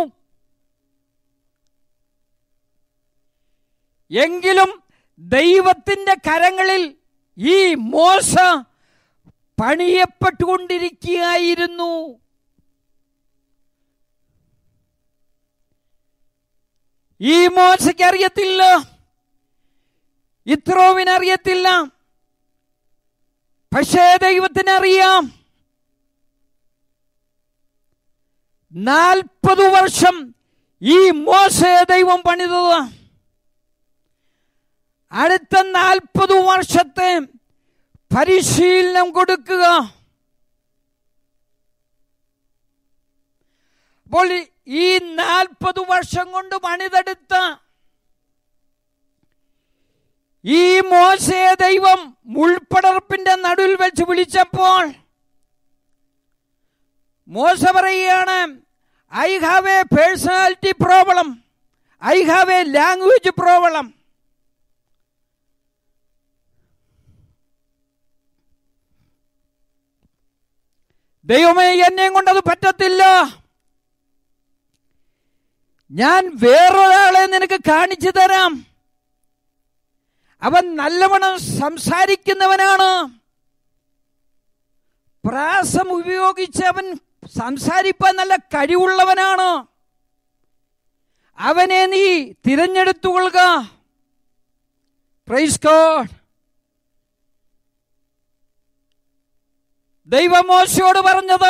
എങ്കിലും ദൈവത്തിന്റെ കരങ്ങളിൽ ഈ മോശ പണിയപ്പെട്ടുകൊണ്ടിരിക്കുകയായിരുന്നു. ഈ മോശയ്ക്ക് അറിയത്തില്ല, യിത്രോവിനറിയത്തില്ല, പക്ഷേ ദൈവത്തിനറിയാം. നാൽപ്പത് വർഷം ഈ മോശയെ ദൈവം പണിതത്. അടുത്ത നാൽപ്പത് വർഷത്തെ പരിശീലനം കൊടുക്കുക. അപ്പോൾ ഈ നാൽപ്പത് വർഷം കൊണ്ട് പണിതെടുത്ത ഈ മോശയെ ദൈവം മുൾപ്പടർപ്പിന്റെ നടുവിൽ വെച്ച് വിളിച്ചപ്പോൾ മോശ പറയുകയാണ്, I have a personality problem, I have a language problem. ദൈവമേ, എന്നെയും കൊണ്ടത് പറ്റത്തില്ല. ഞാൻ വേറൊരാളെ നിനക്ക് കാണിച്ചു തരാം. അവൻ നല്ലവണ്ണം സംസാരിക്കുന്നവനാണ്. പ്രാസം ഉപയോഗിച്ച് അവൻ സംസാരിപ്പാൻ നല്ല കഴിവുള്ളവനാണ്. അവനെ നീ തിരഞ്ഞെടുത്തുകൊള്ളുക. Price God. ദൈവം മോശയോട് പറഞ്ഞത്,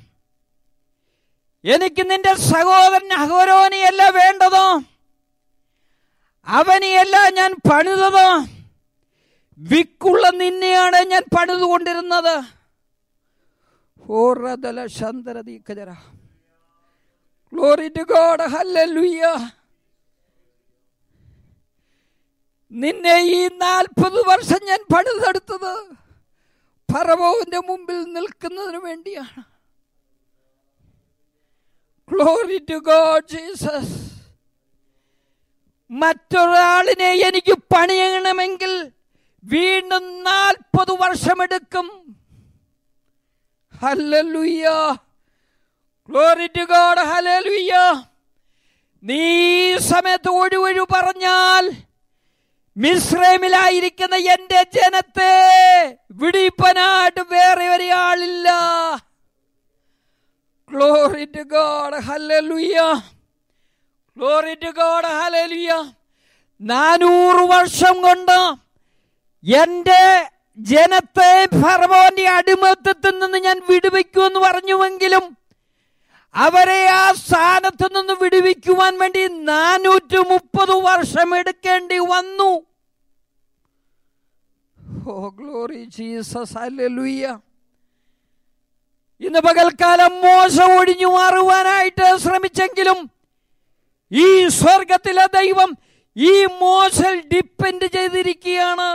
എനിക്ക് നിന്റെ സഹോദരൻ അഹരോനെയല്ല വേണ്ടത്, അവനെയല്ല ഞാൻ പണിതത്, വിക്കുള്ള നിന്നെയാണ് ഞാൻ പണിതുകൊണ്ടിരുന്നത്. Glory to God. Hallelujah. നിന്നെ ഈ നാൽപ്പത് വർഷം ഞാൻ പണിതെടുത്തത് ഫറവോന്റെ മുമ്പിൽ നിൽക്കുന്നതിന് വേണ്ടിയാണ്. Glory to God, Jesus. മറ്റൊരാളിനെ എനിക്ക് പണിയണമെങ്കിൽ വീണ്ടും നാൽപ്പത് വർഷമെടുക്കും. Hallelujah. Glory to God. Hallelujah. നീ ഈ സമയത്ത് ഒഴി ഒഴി പറഞ്ഞാൽ മിസ്രൈമിലായിരിക്കുന്ന എന്റെ ജനത്തെ വിടിപ്പനായിട്ട് വേറെ ഒരാളില്ല. Glory to God. Hallelujah. Glory to God. Hallelujah. നാനൂറ് വർഷം കൊണ്ട് എന്റെ ജനത്തെ ഫറവോന്റെ അടിമത്തത്തിൽ നിന്ന് ഞാൻ വിടുവിക്കുമെന്ന് പറഞ്ഞുവെങ്കിലും അവരെ ആ സ്ഥാനത്ത് നിന്ന് വിടുവിക്കുവാൻ വേണ്ടി നാനൂറ്റി മുപ്പത് വർഷം എടുക്കേണ്ടി വന്നു. Oh glory Jesus. ഹല്ലേലൂയ. ഇന്ന് പകൽക്കാലം മോശ ഒഴിഞ്ഞു മാറുവാനായിട്ട് ശ്രമിച്ചെങ്കിലും ഈ സ്വർഗത്തിലെ ദൈവം ഈ മോശയിൽ ഡിപ്പെൻഡ് ചെയ്തിരിക്കുകയാണ്.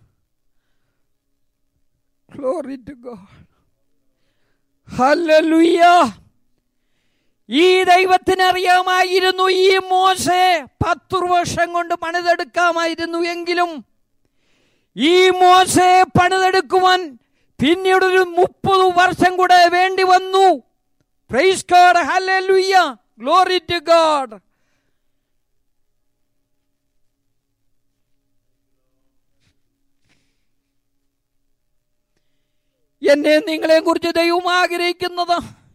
Glory to God. Hallelujah. ഈ ദൈവത്തിന് അറിയാമായിരുന്നു ഈ മോശയെ പത്തു വർഷം കൊണ്ട് പണിതെടുക്കാമായിരുന്നു എങ്കിലും ഈ മോശയെ പണിതെടുക്കുവാൻ പിന്നീടൊരു മുപ്പത് വർഷം കൂടെ വേണ്ടി വന്നു. Praise God. Hallelujah. Glory to God. എന്നെ നിങ്ങളെ കുറിച്ച് ദൈവം ആഗ്രഹിക്കുന്നത്,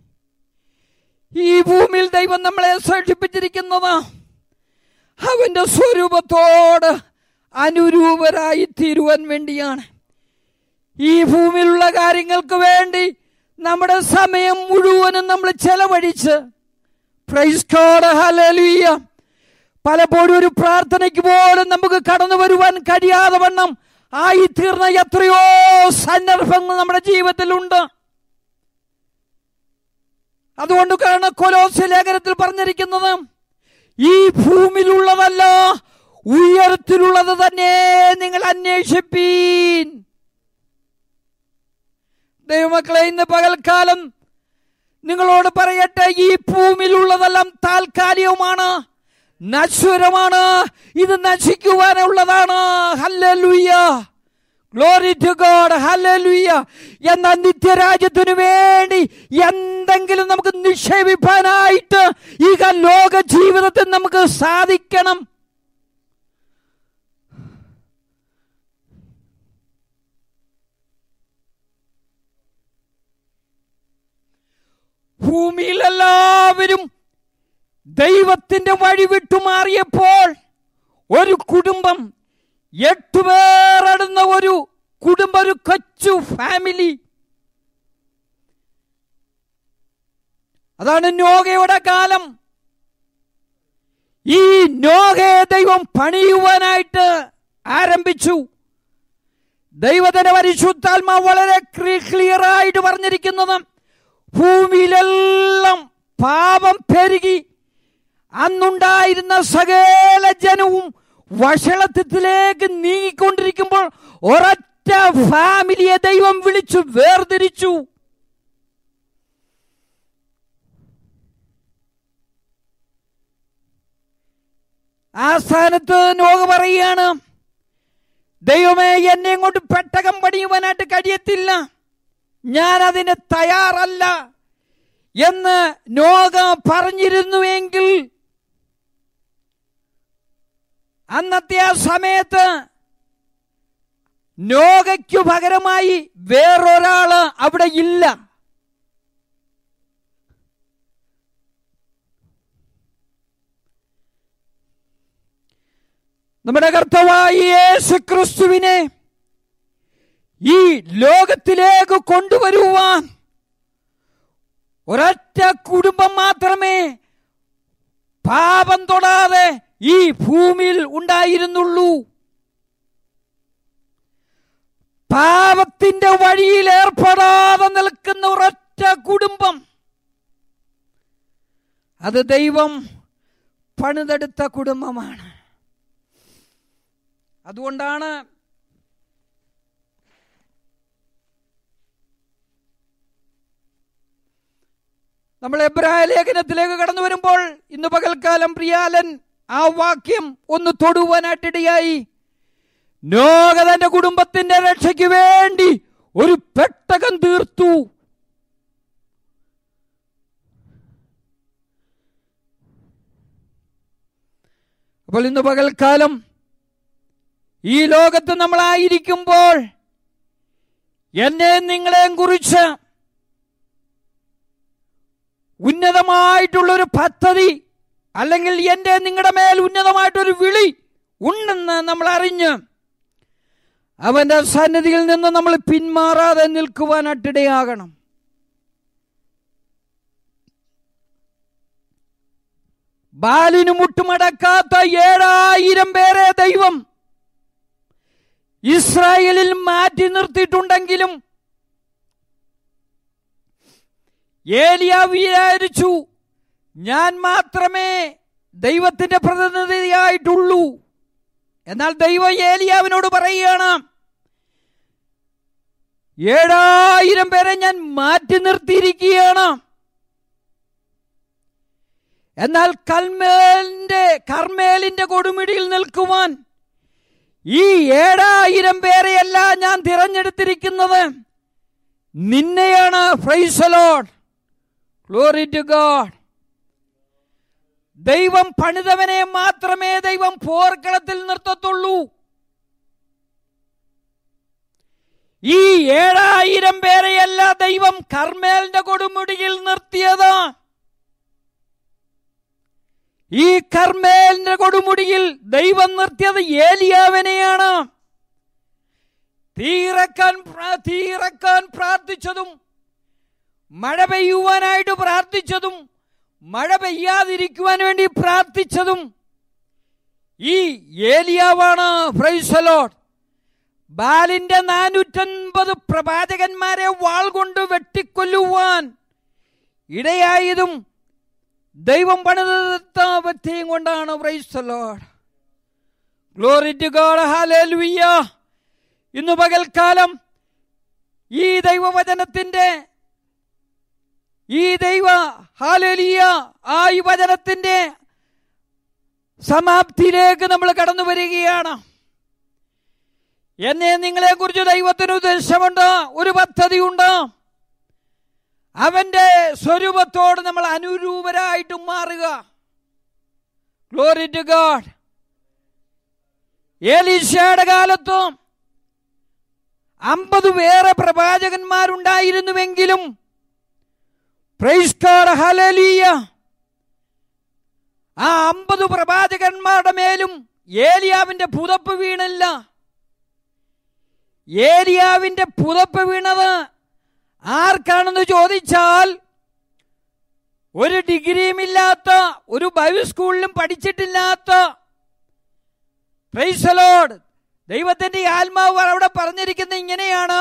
ഈ ഭൂമിയിൽ ദൈവം നമ്മളെ സൃഷ്ടിപ്പിച്ചിരിക്കുന്നത് അവന്റെ സ്വരൂപത്തോട് അനുരൂപരായി തീരുവാൻ വേണ്ടിയാണ്. ഈ ഭൂമിയിലുള്ള കാര്യങ്ങൾക്ക് വേണ്ടി നമ്മുടെ സമയം മുഴുവനും നമ്മൾ ചെലവഴിച്ച് പ്രൈസ് ഗോഡ് ഹല്ലേലൂയ പലപ്പോഴും ഒരു പ്രാർത്ഥനയ്ക്ക് പോലും നമുക്ക് കടന്നു വരുവാൻ കഴിയാതെ വണ്ണം ആയിത്തീർന്ന എത്രയോ സന്ദർഭങ്ങൾ നമ്മുടെ ജീവിതത്തിലുണ്ട്. അതുകൊണ്ട് കാരണം കൊലോസ്യ ലേഖനത്തിൽ പറഞ്ഞിരിക്കുന്നത്, ഈ ഭൂമിയിലുള്ളതല്ല ഉയരത്തിലുള്ളത് തന്നെ നിങ്ങൾ അന്വേഷിപ്പീൻ. ദൈവമക്കളെ, ഇന്ന് പകൽക്കാലം നിങ്ങളോട് പറയട്ടെ, ഈ ഭൂമിയിലുള്ളതെല്ലാം താൽക്കാലികമാണ്, നശ്വരമാണ്, ഇത് നശിക്കുവാനുള്ളതാണ്. Hallelujah. Glory to God. Hallelujah. എന്നാൽ നിത്യരാജ്യത്തിനു വേണ്ടി എന്തെങ്കിലും നമുക്ക് നിക്ഷേപിക്കാനായിട്ട് ഈ ലോക ജീവിതത്തിൽ നമുക്ക് സാധിക്കണം. ഭൂമിയിൽ എല്ലാവരും ദൈവത്തിന്റെ വഴി വിട്ടുമാറിയപ്പോൾ ഒരു കുടുംബം, എട്ടുപേരടുന്ന ഒരു കുടുംബം, ഒരു കൊച്ചു ഫാമിലി, അതാണ് നോഹയുടെ കാലം. ഈ നോഹയെ ദൈവം പണിയുവാനായിട്ട് ആരംഭിച്ചു. ദൈവത്തിന്റെ പരിശുദ്ധാത്മാവ് വളരെ ക്ലിയർ ആയിട്ട് പറഞ്ഞിരിക്കുന്നത്, ഭൂമിയിലെല്ലാം പാപ പാപം പെരുകി അന്നുണ്ടായിരുന്ന സകല ജനവും വഷളത്വത്തിലേക്ക് നീങ്ങിക്കൊണ്ടിരിക്കുമ്പോൾ ഒരൊറ്റ ഫാമിലിയെ ദൈവം വിളിച്ചു വേർതിരിച്ചു. ആ സ്ഥാനത്ത് നോഹ പറയുകയാണ്, ദൈവമേ, എന്നെ കൊണ്ട് പെട്ടകം പണിയുവാനായിട്ട് കഴിയത്തില്ല, ഞാൻ അതിന് തയ്യാറല്ല എന്ന് നോഹ പറഞ്ഞിരുന്നുവെങ്കിൽ അന്നത്തെ ആ സമയത്ത് നോഹയ്ക്കു പകരമായി വേറൊരാള് അവിടെ ഇല്ല. നമ്മുടെ കർത്താവായ യേശുക്രിസ്തുവിനെ ഈ ലോകത്തിലേക്ക് കൊണ്ടുവരുവാൻ ഒരൊറ്റ കുടുംബം മാത്രമേ പാപം തൊടാതെ ഈ ഭൂമിയിൽ ഉണ്ടായിരുന്നുള്ളൂ. പാപത്തിന്റെ വഴിയിൽ ഏർപ്പെടാതെ നിൽക്കുന്ന ഒരൊറ്റ കുടുംബം, അത് ദൈവം പണിതെടുത്ത കുടുംബമാണ്. അതുകൊണ്ടാണ് നമ്മൾ എബ്രായ ലേഖനത്തിലേക്ക് കടന്നു വരുമ്പോൾ ഇന്ന് പകൽക്കാലം പ്രിയാലൻ ആ വാക്യം ഒന്ന് തൊടുവാനായിട്ടിടയായി. നോഹ തന്റെ കുടുംബത്തിന്റെ രക്ഷയ്ക്ക് വേണ്ടി ഒരു പെട്ടകം തീർത്തു. അപ്പോൾ ഇന്ന് പകൽക്കാലം ഈ ലോകത്ത് നമ്മളായിരിക്കുമ്പോൾ എന്നെ നിങ്ങളെയും കുറിച്ച് ഉന്നതമായിട്ടുള്ളൊരു പദ്ധതി അല്ലെങ്കിൽ എൻ്റെ നിങ്ങളുടെ മേൽ ഉന്നതമായിട്ടൊരു വിളി ഉണ്ടെന്ന് നമ്മൾ അറിഞ്ഞ് അവന്റെ സന്നിധിയിൽ നിന്ന് നമ്മൾ പിന്മാറാതെ നിൽക്കുവാനായിട്ടിടയാകണം. ബാലിന് മുട്ടുമടക്കാത്ത ഏഴായിരം പേരെ ദൈവം ഇസ്രായേലിൽ മാറ്റി നിർത്തിയിട്ടുണ്ടെങ്കിലും ഏലിയാവ് വിചാരിച്ചു, ഞാൻ മാത്രമേ ദൈവത്തിന്റെ പ്രതിനിധിയായിട്ടുള്ളൂ. എന്നാൽ ദൈവം ഏലിയാവിനോട് പറയുകയാണ്, ഏഴായിരം പേരെ ഞാൻ മാറ്റി നിർത്തിയിരിക്കുകയാണ്. എന്നാൽ കർമ്മേലിന്റെ കർമ്മേലിന്റെ കൊടുമുടിയിൽ നിൽക്കുവാൻ ഈ ഏഴായിരം പേരെയല്ല ഞാൻ തിരഞ്ഞെടുത്തിരിക്കുന്നത്, നിന്നെയാണ്. Praise the Lord, glory to God. ദൈവം പണിതവനെ മാത്രമേ ദൈവം പോർക്കളത്തിൽ നിർത്തത്തുള്ളൂ. ഈ ഏഴായിരം പേരെയല്ല ദൈവം കർമ്മേലിന്റെ കൊടുമുടിയിൽ നിർത്തിയത്. ഈ കർമ്മേലിന്റെ കൊടുമുടിയിൽ ദൈവം നിർത്തിയത് ഏലിയാവിനെയാണ്. തീറക്കാൻ തീറക്കാൻ പ്രാർത്ഥിച്ചതും മഴ പെയ്യുവാനായിട്ട് പ്രാർത്ഥിച്ചതും മഴ പെയ്യാതിരിക്കുവാൻ വേണ്ടി പ്രാർത്ഥിച്ചതും ഈ ഏലിയാവാണ്. Praise the Lord. ബാലിന്റെ നാനൂറ്റൻപത് പ്രവാചകന്മാരെ വാൾ കൊണ്ട് വെട്ടിക്കൊല്ലുവാൻ ഇടയായതും ദൈവം പണിതെടുത്ത വ്യക്തിയും കൊണ്ടാണ്. Praise the Lord, glory to God, hallelujah. ഇന്ന് പകൽക്കാലം ഈ ദൈവവചനത്തിന്റെ ഈ ദൈവ ഹല്ലേലൂയ ആ ഈ വചനത്തിന്റെ സമാപ്തിയിലേക്ക് നമ്മൾ കടന്നു വരികയാണ്. എന്നെ നിങ്ങളെ കുറിച്ച് ദൈവത്തിന് ഉദ്ദേശമുണ്ട്, ഒരു പദ്ധതിയുണ്ട്. അവന്റെ സ്വരൂപത്തോട് നമ്മൾ അനുരൂപരായിട്ട് മാറുക. Glory to God. എലീശയുടെ കാലത്ത് അമ്പത് വേറെ പ്രവാചകന്മാരുണ്ടായിരുന്നുവെങ്കിലും പ്രൈസ് ഗോഡ്, ഹല്ലേലൂയ, ആ അമ്പത് പ്രവാചകന്മാരുടെ മേലും ഏലിയാവിന്റെ പുതപ്പ് വീണില്ല. ഏലിയാവിന്റെ പുതപ്പ് വീണത് ആർക്കാണെന്ന് ചോദിച്ചാൽ, ഒരു ഡിഗ്രിയും ഇല്ലാത്ത, ഒരു ബൈബിൾ സ്കൂളിലും പഠിച്ചിട്ടില്ലാത്ത, പ്രൈസ് ദി ലോർഡ്, ദൈവത്തിന്റെ ആത്മാവ് അവിടെ പറഞ്ഞിരിക്കുന്നത് ഇങ്ങനെയാണ്,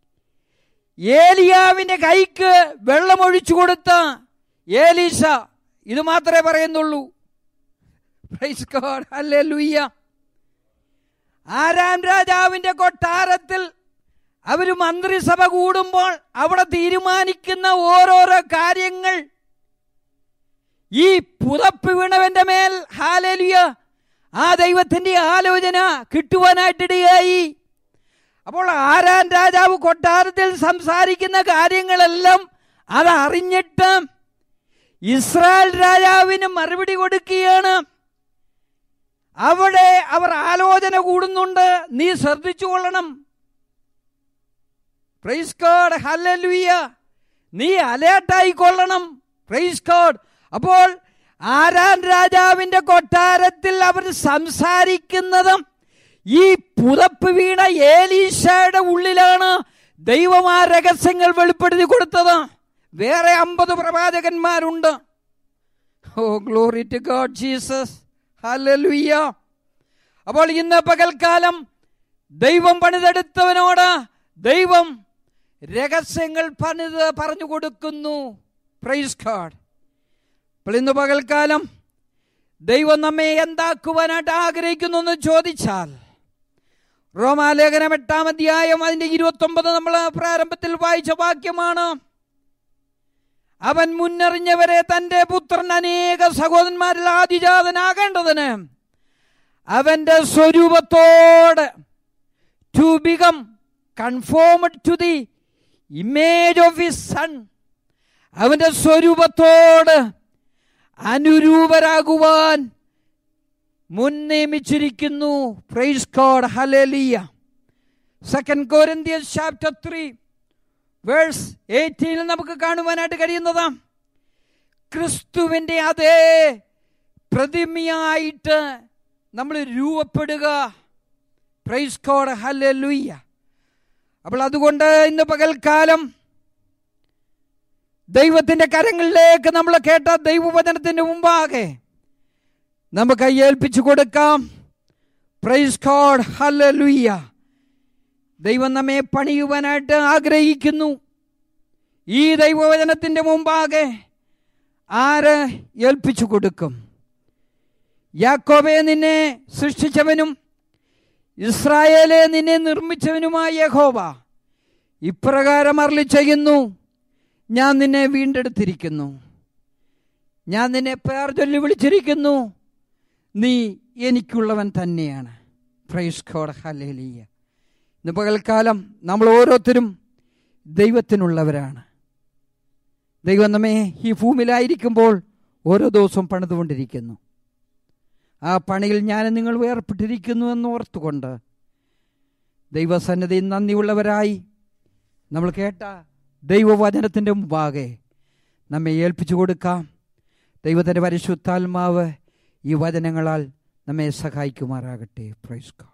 ഏലിയാവിന്റെ കൈക്ക് വെള്ളമൊഴിച്ചു കൊടുത്ത ഏലീശ ഇത് മാത്രമേ പറയുന്നുള്ളൂ. Price God, hallelujah. ആരാം രാജാവിന്റെ കൊട്ടാരത്തിൽ അവർ മന്ത്രിസഭ കൂടുമ്പോൾ അവിടെ തീരുമാനിക്കുന്ന ഓരോരോ കാര്യങ്ങൾ ഈ പുതപ്പ് വീണവന്റെ മേൽ, ഹല്ലേലൂയ, ആ ദൈവത്തിന്റെ ആലോചന കിട്ടുവാനായിട്ടിടയായി. അപ്പോൾ ആരാം രാജാവ് കൊട്ടാരത്തിൽ സംസാരിക്കുന്ന കാര്യങ്ങളെല്ലാം അതറിഞ്ഞിട്ട് ഇസ്രായേൽ രാജാവിന് മറുപടി കൊടുക്കുകയാണ്. അവിടെ അവർ ആലോചന കൂടുന്നുണ്ട്, നീ ശ്രദ്ധിച്ചു കൊള്ളണം. Praise God, hallelujah. നീ അലേർട്ടായിക്കൊള്ളണം. Price God. അപ്പോൾ ആരാം രാജാവിന്റെ കൊട്ടാരത്തിൽ അവർ സംസാരിക്കുന്നതും ഈ പുതപ്പ് വീണ ഏലീശയുടെ ഉള്ളിലാണ് ദൈവം ആ രഹസ്യങ്ങൾ വെളിപ്പെടുത്തി കൊടുത്തത്. വേറെ അമ്പത് പ്രവാചകന്മാരുണ്ട്. Oh glory to God Jesus, hallelujah. അപ്പോൾ ഇന്ന് പകൽക്കാലം ദൈവം പണിതെടുത്തവനോട് ദൈവം രഹസ്യങ്ങൾ പണിത് പറഞ്ഞു കൊടുക്കുന്നു. Praise God. അപ്പോൾ ഇന്ന് പകൽക്കാലം ദൈവം നമ്മെ എന്താക്കുവാനായിട്ട് ആഗ്രഹിക്കുന്നു എന്ന് ചോദിച്ചാൽ, റോമാലേഖനം എട്ടാം അധ്യായം അതിന്റെ ഇരുപത്തി ഒമ്പത് നമ്മൾ പ്രാരംഭത്തിൽ വായിച്ച വാക്യമാണ്. അവൻ മുന്നറിഞ്ഞവരെ തന്റെ പുത്രൻ അനേക സഹോദരന്മാരിൽ ആദിജാതനാകേണ്ടതിന് അവന്റെ സ്വരൂപത്തോട് to become conformed to the image of his son, അവന്റെ സ്വരൂപത്തോട് അനുരൂപരാകുവാൻ മുൻ നിയമിച്ചിരിക്കുന്നു. Praise God, hallelujah. Second Corinthians chapter three verse എയ്റ്റീനിൽ നമുക്ക് കാണുവാനായിട്ട് കഴിയുന്നതാ, ക്രിസ്തുവിന്റെ അതേ പ്രതിമയായിട്ട് നമ്മൾ രൂപപ്പെടുക. Price God, hallelujah. അപ്പോൾ അതുകൊണ്ട് ഇന്ന് പകൽക്കാലം ദൈവത്തിന്റെ കരങ്ങളിലേക്ക് നമ്മൾ കേട്ട ദൈവവചനത്തിന്റെ മുമ്പാകെ നമുക്ക് ഏൽപ്പിച്ചു കൊടുക്കാം. Praise God, hallelujah. ദൈവം നമ്മെ പണിയുവാനായിട്ട് ആഗ്രഹിക്കുന്നു. ഈ ദൈവവചനത്തിന്റെ മുമ്പാകെ ആര് ഏൽപ്പിച്ചു കൊടുക്കും? യാക്കോബേ, നിന്നെ സൃഷ്ടിച്ചവനും ഇസ്രായേലെ നിന്നെ നിർമ്മിച്ചവനുമായ യഹോവ ഇപ്രകാരം അരുളി ചെയ്യുന്നു, ഞാൻ നിന്നെ വീണ്ടെടുത്തിരിക്കുന്നു, ഞാൻ നിന്നെ പേർ ചൊല്ലി വിളിച്ചിരിക്കുന്നു, നീ എനിക്കുള്ളവൻ തന്നെയാണ്. Praise God, hallelujah. ഇന്ന് പകൽക്കാലം നമ്മൾ ഓരോരുത്തരും ദൈവത്തിനുള്ളവരാണ്. ദൈവം നമ്മെ ഈ ഭൂമിയിലായിരിക്കുമ്പോൾ ഓരോ ദിവസവും പണിതുകൊണ്ടിരിക്കുന്നു. ആ പണിയിൽ ഞാൻ നിങ്ങൾ വേർപ്പെട്ടിരിക്കുന്നു എന്ന് ഓർത്തുകൊണ്ട് ദൈവസന്നിധിയിൽ നന്ദിയുള്ളവരായി നമ്മൾ കേട്ട ദൈവവചനത്തിൻ്റെ മുമ്പാകെ നമ്മെ ഏൽപ്പിച്ചു കൊടുക്കാം. ദൈവത്തിൻ്റെ പരിശുദ്ധാത്മാവ് ഈ വചനങ്ങളാൽ നമ്മെ സഹായിക്കുമാറാകട്ടെ. Praise God.